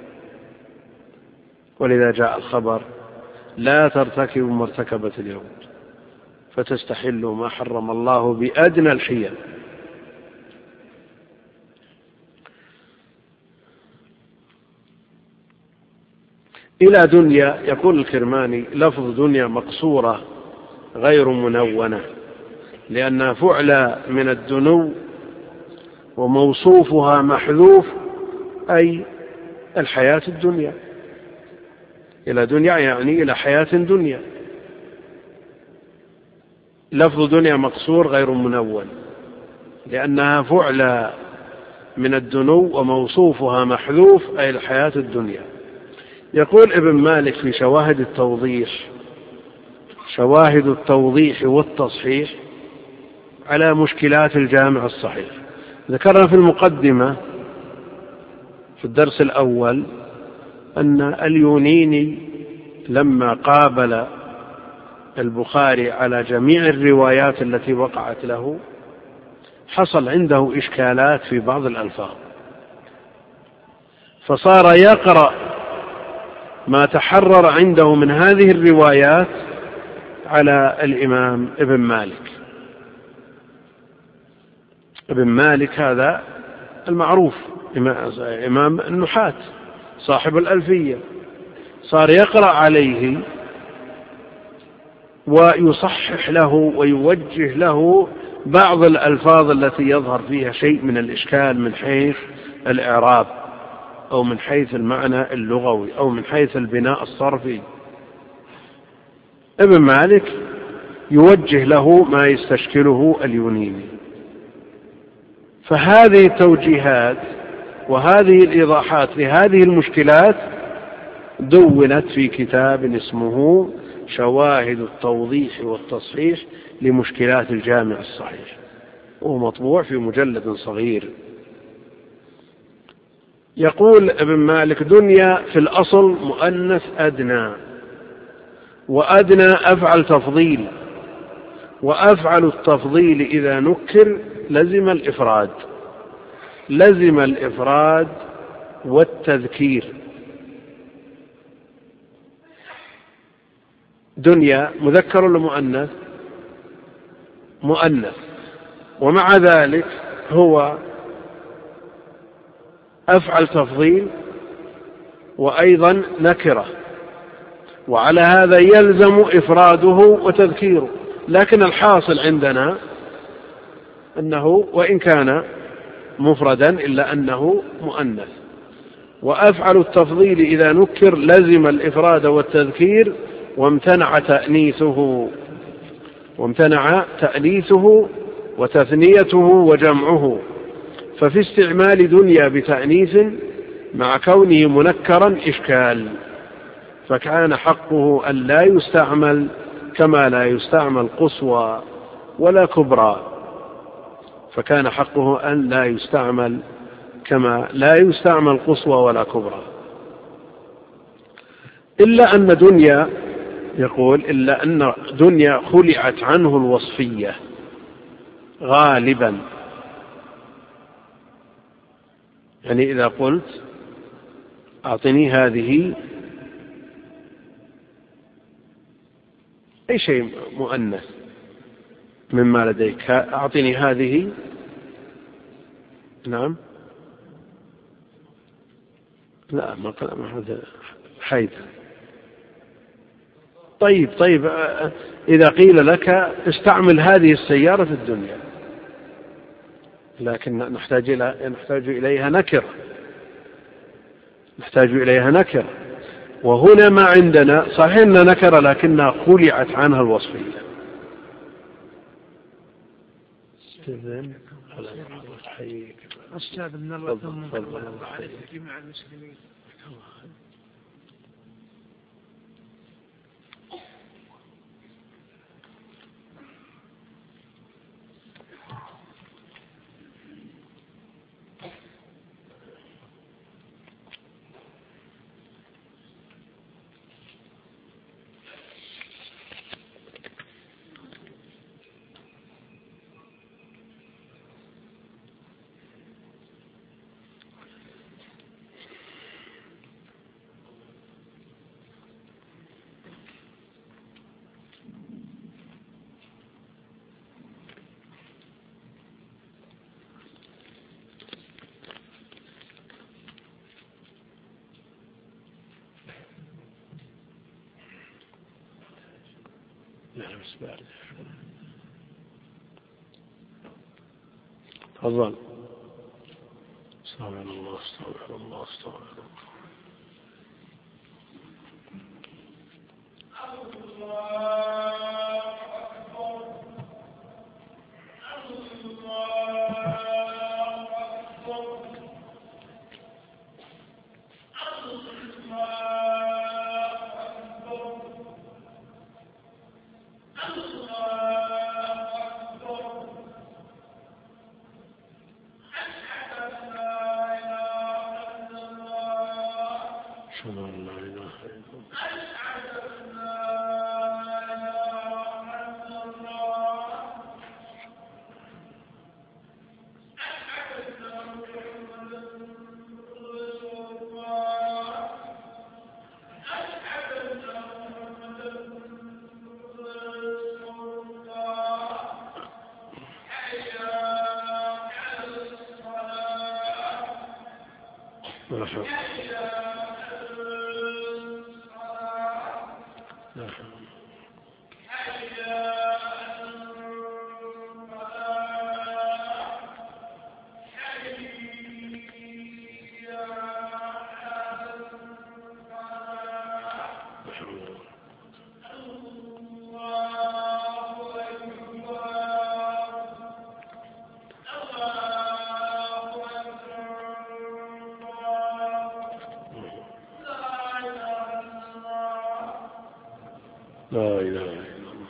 ولذا جاء الخبر لا ترتكبوا ما ارتكبت اليهود فتستحلوا ما حرم الله بأدنى الحيل. إلى دنيا، يقول الكرماني لفظ دنيا مقصورة غير منونة، لأنها فعل من الدنو وموصوفها محذوف، أي الحياة الدنيا. إلى دنيا يعني إلى حياة دنيا. لفظ دنيا مقصور غير منون لأنها فعل من الدنو وموصوفها محذوف، أي الحياة الدنيا. يقول ابن مالك في شواهد التوضيح والتصحيح على مشكلات الجامع الصحيح. ذكرنا في المقدمة في الدرس الأول أن اليونيني لما قابل البخاري على جميع الروايات التي وقعت له حصل عنده إشكالات في بعض الألفاظ، فصار يقرأ ما تحرر عنده من هذه الروايات على الإمام ابن مالك. ابن مالك هذا المعروف إمام النحاة صاحب الألفية، صار يقرأ عليه ويصحح له ويوجه له بعض الألفاظ التي يظهر فيها شيء من الإشكال من حيث الإعراب أو من حيث المعنى اللغوي أو من حيث البناء الصرفي. ابن مالك يوجه له ما يستشكله اليونيني. فهذه التوجيهات وهذه الإيضاحات لهذه المشكلات دونت في كتاب اسمه شواهد التوضيح والتصحيح لمشكلات الجامع الصحيح، وهو مطبوع في مجلد صغير. يقول ابن مالك: دنيا في الأصل مؤنث أدنى، وأدنى أفعل تفضيل، وأفعل التفضيل إذا نكر لزم الإفراد والتذكير. دنيا مذكر ولا مؤنث؟ مؤنث، ومع ذلك هو أفعل تفضيل وأيضا نكرة، وعلى هذا يلزم إفراده وتذكيره. لكن الحاصل عندنا أنه وإن كان مفردا إلا أنه مؤنث. وأفعل التفضيل إذا نكر لزم الإفراد والتذكير، وامتنع تأنيثه وتثنيته وجمعه. ففي استعمال دنيا بتأنيث مع كونه منكرا إشكال، فكان حقه أن لا يستعمل كما لا يستعمل قصوى ولا كبرى، فكان حقه أن لا يستعمل كما لا يستعمل قصوى ولا كبرى. إلا أن دنيا خلعت عنه الوصفية غالبا. يعني إذا قلت أعطني هذه أي شيء مؤنث مما لديك، أعطني هذه، نعم، لا ما هذا حيث. طيب إذا قيل لك استعمل هذه السيارة في الدنيا، لكن نحتاج إليها نكرة، وهنا ما عندنا صحيح أنها نكرة لكنها خلعت عنها الوصفية. أستاذ من الله ثم على جميع المسلمين. تفضل. استغفر الله استغفر الله استغفر الله. لا إله إلا الله.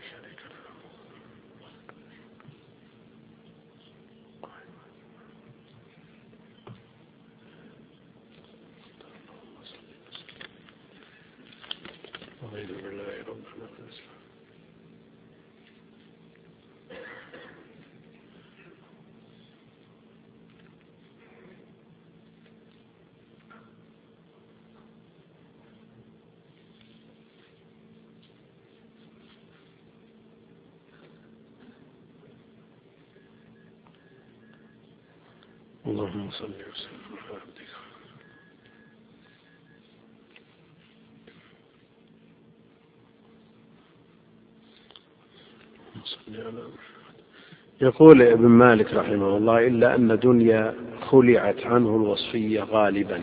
اللهم صل وسلم على عبدك يقول ابن مالك رحمه الله: إلا أن دنيا خلعت عنه الوصفية غالبا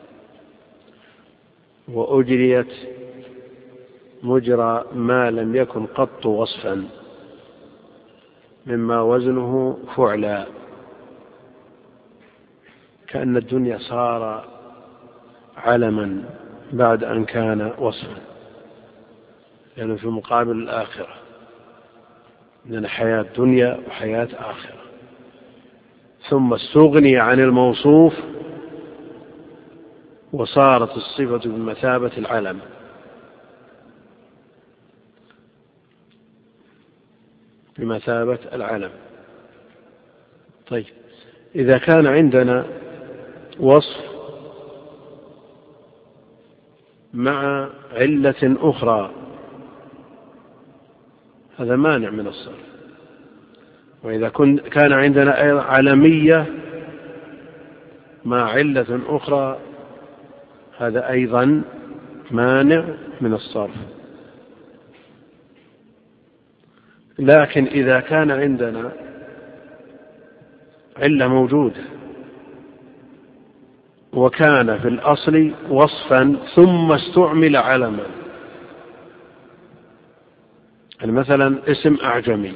وأجريت مجرى ما لم يكن قط وصفا مما وزنه فعلا، كأن الدنيا صار علما بعد أن كان وصفا، يعني في مقابل الآخرة، إننا حياة دنيا وحياة آخرة، ثم استغني عن الموصوف وصارت الصفة بمثابة العلم. بمثابة العلم. طيب، إذا كان عندنا وصف مع علة أخرى هذا مانع من الصرف، وإذا كان عندنا علمية مع علة أخرى هذا أيضا مانع من الصرف. لكن إذا كان عندنا علة موجودة وكان في الأصل وصفا ثم استعمل علما، يعني مثلا اسم أعجمي،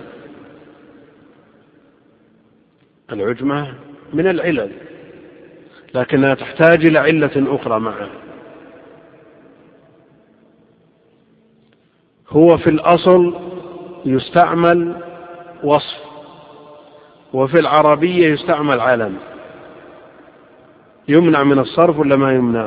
العجمة من العلل لكنها تحتاج إلى علة أخرى معها، هو في الأصل يستعمل وصف وفي العربية يستعمل علم، يمنع من الصرف ولا ما يمنع؟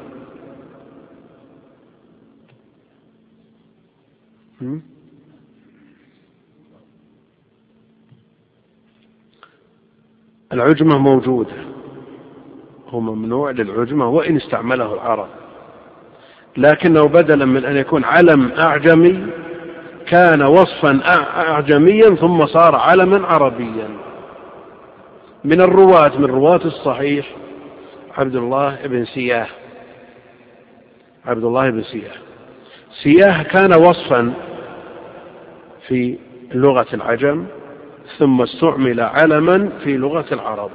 العجمة موجودة، هو ممنوع للعجمة وإن استعمله العرب، لكنه بدلا من أن يكون علم أعجمي كان وصفا أعجميا ثم صار علما عربيا. من رواة الصحيح عبد الله بن سياه. سياه كان وصفا في لغة العجم ثم استعمل علما في لغة العرب.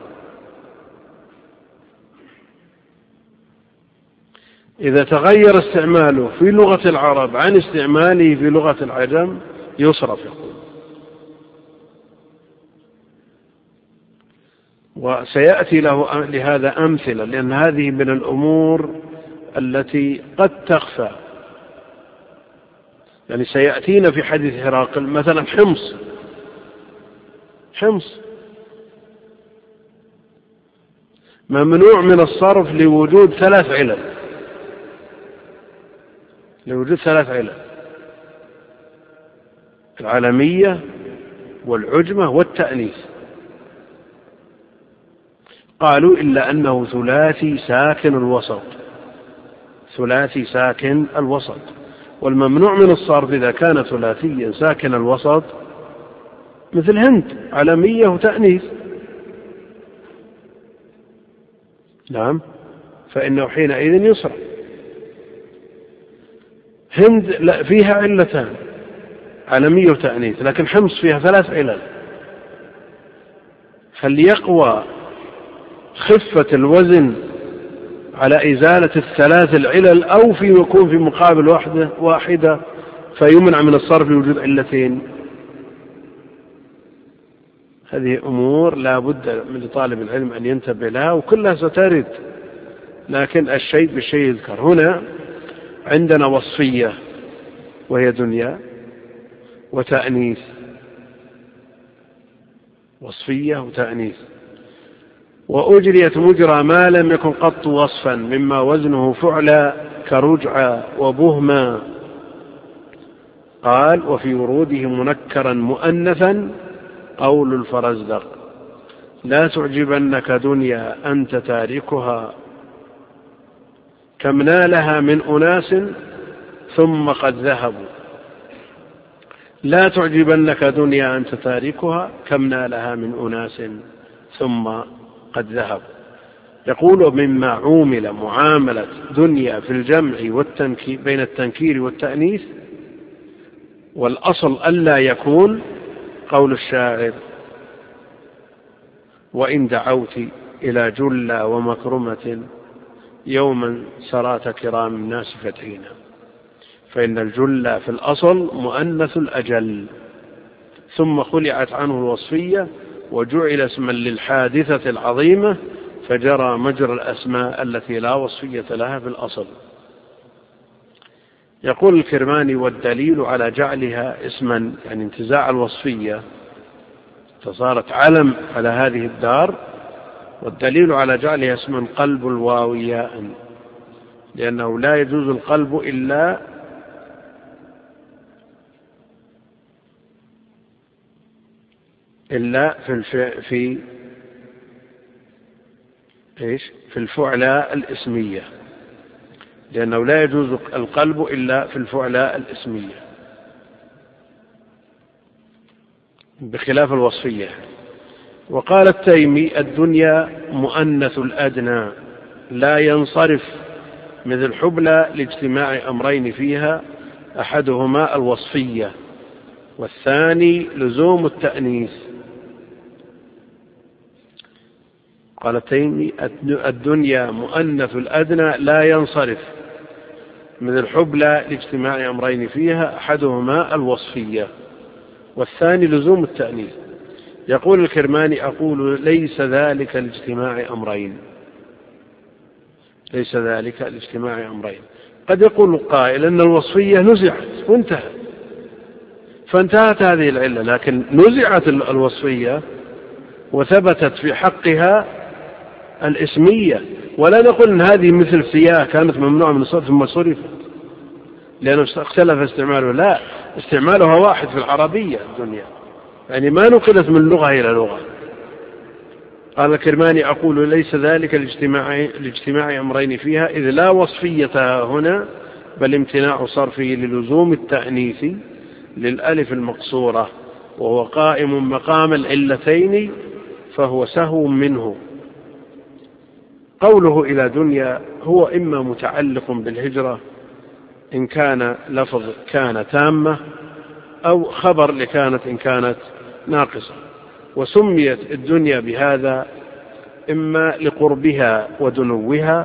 إذا تغير استعماله في لغة العرب عن استعماله في لغة العجم يصرف. وسيأتي لهذا أمثلة، لأن هذه من الأمور التي قد تخفى. يعني سيأتينا في حديث هرقل مثلا حمص ممنوع من الصرف لوجود ثلاث علل: العلمية والعجمة والتأنيث. قالوا إلا أنه ثلاثي ساكن الوسط، والممنوع من الصرف إذا كان ثلاثيا ساكن الوسط مثل هند، علمية وتأنيث، نعم، فإنه حينئذ يصرف. هند لا فيها علتان، علمية وتأنيث، لكن حمص فيها ثلاث علل، فليقوى خفة الوزن على إزالة الثلاث العلل، أو يكون في مقابل واحدة فيمنع من الصرف لوجود علتين. هذه أمور لا بد من طالب العلم أن ينتبه لها، وكلها سترد، لكن الشيء بالشيء يذكر. هنا عندنا وصفية وهي دنيا وتأنيث، وصفية وتأنيث. وأجريت مجرى ما لم يكن قط وصفا مما وزنه فعلا كرجعا وبهما. قال: وفي وروده منكرا مؤنثا قول الفرزدق: لا تعجبنك دنيا أنت تاركها كم نالها من أناس ثم قد ذهبوا. لا تعجبنك دنيا أنت تاركها كم نالها من أناس ثم قد ذهبوا. يقول: مما عومل معاملة دنيا في الجمع بين التنكير والتأنيث، والأصل ألا يكون قول الشاعر: وإن دعوت إلى جلة ومكرمة يوما سرات كرام الناس فتحينا. فإن الجلة في الأصل مؤنث الأجل، ثم خلعت عنه الوصفية وجعل اسما للحادثة العظيمة، فجرى مجرى الأسماء التي لا وصفية لها في الأصل. يقول الكرماني: والدليل على جعلها اسما، يعني انتزاع الوصفية فصارت علم على هذه الدار، والدليل على جعلها اسما قلب الواو ياء، لأنه لا يجوز القلب إلا في الفعلاء الاسمية، لأنه لا يجوز القلب إلا في الفعلاء الاسمية بخلاف الوصفية. وقال التيمي: الدنيا مؤنث الأدنى لا ينصرف مثل حبلى لاجتماع أمرين فيها، أحدهما الوصفية والثاني لزوم التأنيث. قال التيمي: الدنيا مؤنث الأدنى لا ينصرف مثل حبلى لاجتماع أمرين فيها، أحدهما الوصفية والثاني لزوم التأنيث. يقول الكرماني: أقول ليس ذلك لاجتماع أمرين، ليس ذلك لاجتماع أمرين. قد يقول القائل أن الوصفية نزعت وانتهت، فانتهت هذه العلة، لكن نزعت الوصفية وثبتت في حقها الاسمية، ولا نقول أن هذه مثل سياء كانت ممنوعة من الصرف ثم صرفت لأنه اختلف استعماله. لا، استعمالها واحد في العربية الدنيا، يعني ما نقلت من لغة إلى لغة. قال الكرماني: أقول ليس ذلك لاجتماع أمرين فيها، إذ لا وصفية هنا بل امتناع صرفه للزوم التأنيث للألف المقصورة، وهو قائم مقام العلتين فهو سهو منه. قوله إلى دنيا هو إما متعلق بالهجرة إن كان لفظ كان تامة، أو خبر لكانت إن كانت ناقصة. وسميت الدنيا بهذا إما لقربها ودنوها،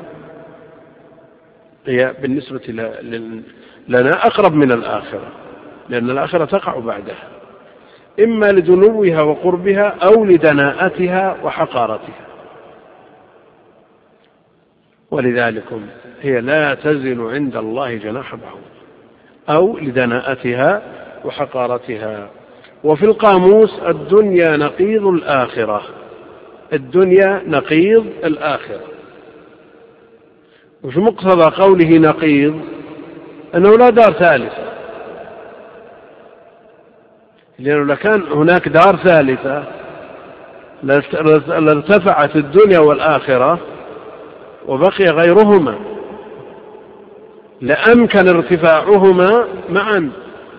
هي بالنسبة لنا أقرب من الآخرة لأن الآخرة تقع بعدها، إما لدنوها وقربها أو لدناءتها وحقارتها، ولذلك هي لا تزن عند الله جناح بعوض، أو لدناءتها وحقارتها. وفي القاموس الدنيا نقيض الآخرة، الدنيا نقيض الآخرة. وفي مقتضى قوله نقيض أنه لا دار ثالثة، لأنه لكان هناك دار ثالثة لارتفعت الدنيا والآخرة وبقي غيرهما، لأمكن ارتفاعهما معا.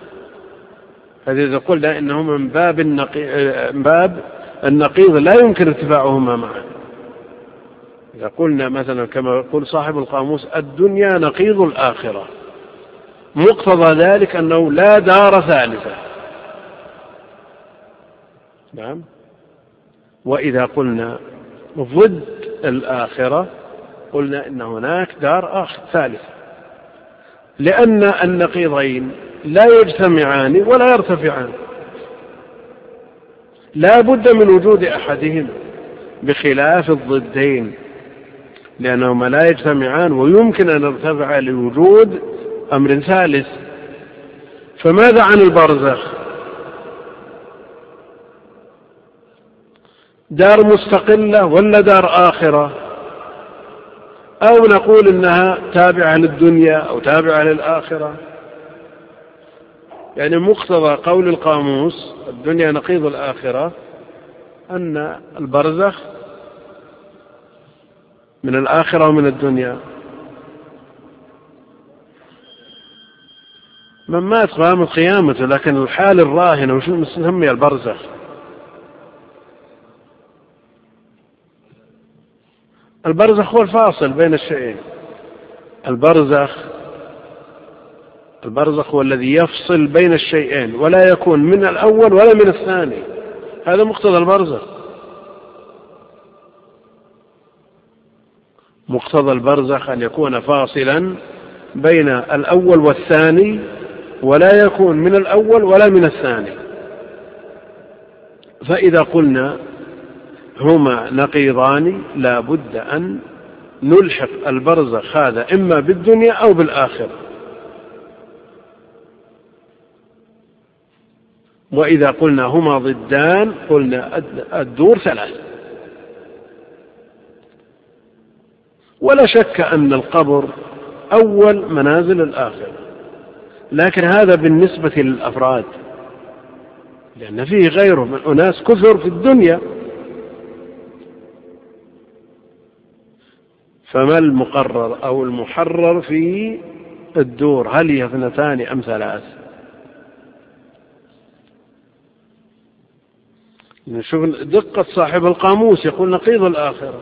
فإذا قلنا إنهما من باب النقيض لا يمكن ارتفاعهما معا. إذا قلنا مثلا كما يقول صاحب القاموس الدنيا نقيض الآخرة، مقتضى ذلك أنه لا دار ثالثة. نعم. وإذا قلنا ضد الآخرة قلنا إن هناك دار ثالثة، لأن النقيضين لا يجتمعان ولا يرتفعان، لا بد من وجود أحدهم، بخلاف الضدين لأنهما لا يجتمعان ويمكن أن يرتفع لوجود أمر ثالث. فماذا عن البرزخ؟ دار مستقلة ولا دار آخرة؟ أو نقول إنها تابعة للدنيا أو تابعة للآخرة؟ يعني مقتضى قول القاموس الدنيا نقيض الآخرة أن البرزخ من الآخرة ومن الدنيا. من مات قامت قيامته، لكن الحال الراهنة وشو نسميها البرزخ. البرزخ هو الفاصل بين الشيئين. البرزخ هو الذي يفصل بين الشيئين ولا يكون من الأول ولا من الثاني. هذا مقتضى البرزخ. مقتضى البرزخ أن يكون فاصلا بين الأول والثاني ولا يكون من الأول ولا من الثاني. فإذا قلنا هما نقيضان لا بد أن نلحق البرزخ هذا إما بالدنيا أو بالآخرة. وإذا قلنا هما ضدان قلنا الدور ثلاث. ولا شك أن القبر أول منازل الآخرة، لكن هذا بالنسبة للأفراد، لأن فيه غيره من أناس كثر في الدنيا. فما المقرر أو المحرر في الدور؟ هل هي اثنتان أم ثلاث؟ نشوف دقة صاحب القاموس، يقول نقيض الآخرة.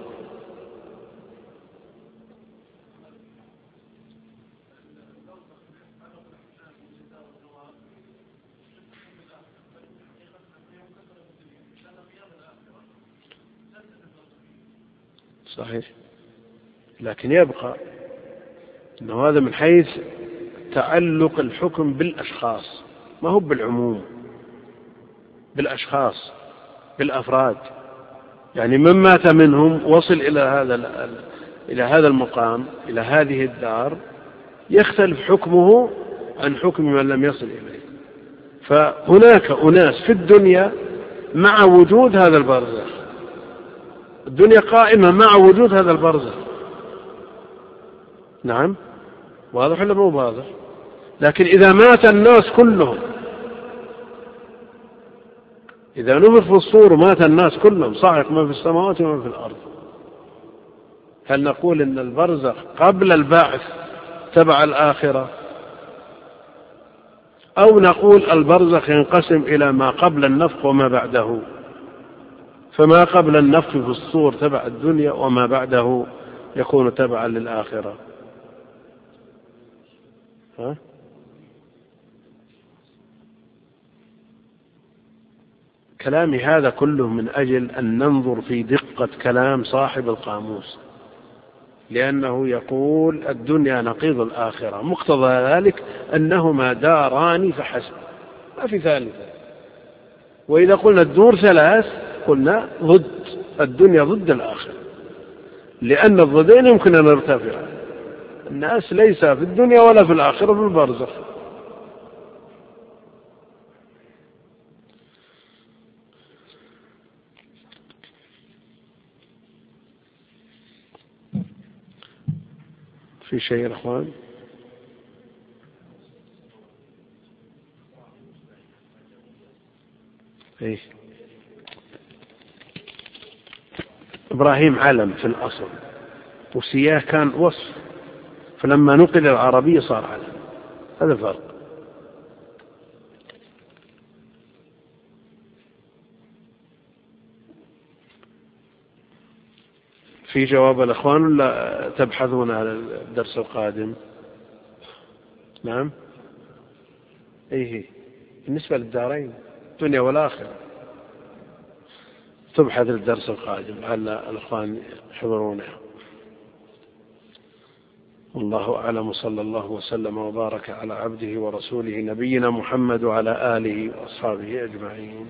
صحيح، لكن يبقى أنه هذا من حيث تعلق الحكم بالأشخاص، ما هو بالعموم، بالأشخاص بالأفراد. يعني من مات منهم وصل إلى هذا المقام، إلى هذه الدار، يختلف حكمه عن حكم من لم يصل إليه. فهناك أناس في الدنيا مع وجود هذا البرزخ، الدنيا قائمة مع وجود هذا البرزخ. نعم، واضح ولا مو واضح؟ لكن إذا مات الناس كلهم، إذا نفخ في الصور مات الناس كلهم، صعق ما في السماوات وما في الأرض، هل نقول إن البرزخ قبل البعث تبع الآخرة؟ أو نقول البرزخ ينقسم إلى ما قبل النفخ وما بعده، فما قبل النفخ في الصور تبع الدنيا وما بعده يكون تبعا للآخرة. ها؟ كلامي هذا كله من أجل أن ننظر في دقة كلام صاحب القاموس، لأنه يقول الدنيا نقيض الآخرة، مقتضى ذلك أنهما داران فحسب، ما في ثالثة. وإذا قلنا الدور ثلاث قلنا ضد الدنيا ضد الآخرة، لأن الضدين يمكن أن نرتفع. الناس ليس في الدنيا ولا في الآخرة في البرزخ. في شيء يا أخوان؟ إيه؟ إبراهيم علم في الأصل، وسياه كان وصف، فلما نقل العربية صار علم. هذا الفرق. في جواب الأخوان ولا تبحثون على الدرس القادم؟ نعم، إيه بالنسبة للدارين الدنيا والآخرة تبحث الدرس القادم على الأخوان يحضرونه. والله أعلم، صلى الله وسلم وبارك على عبده ورسوله نبينا محمد وعلى آله وأصحابه أجمعين.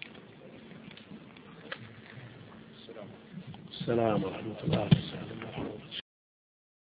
السلام ورحمة الله وبركاته.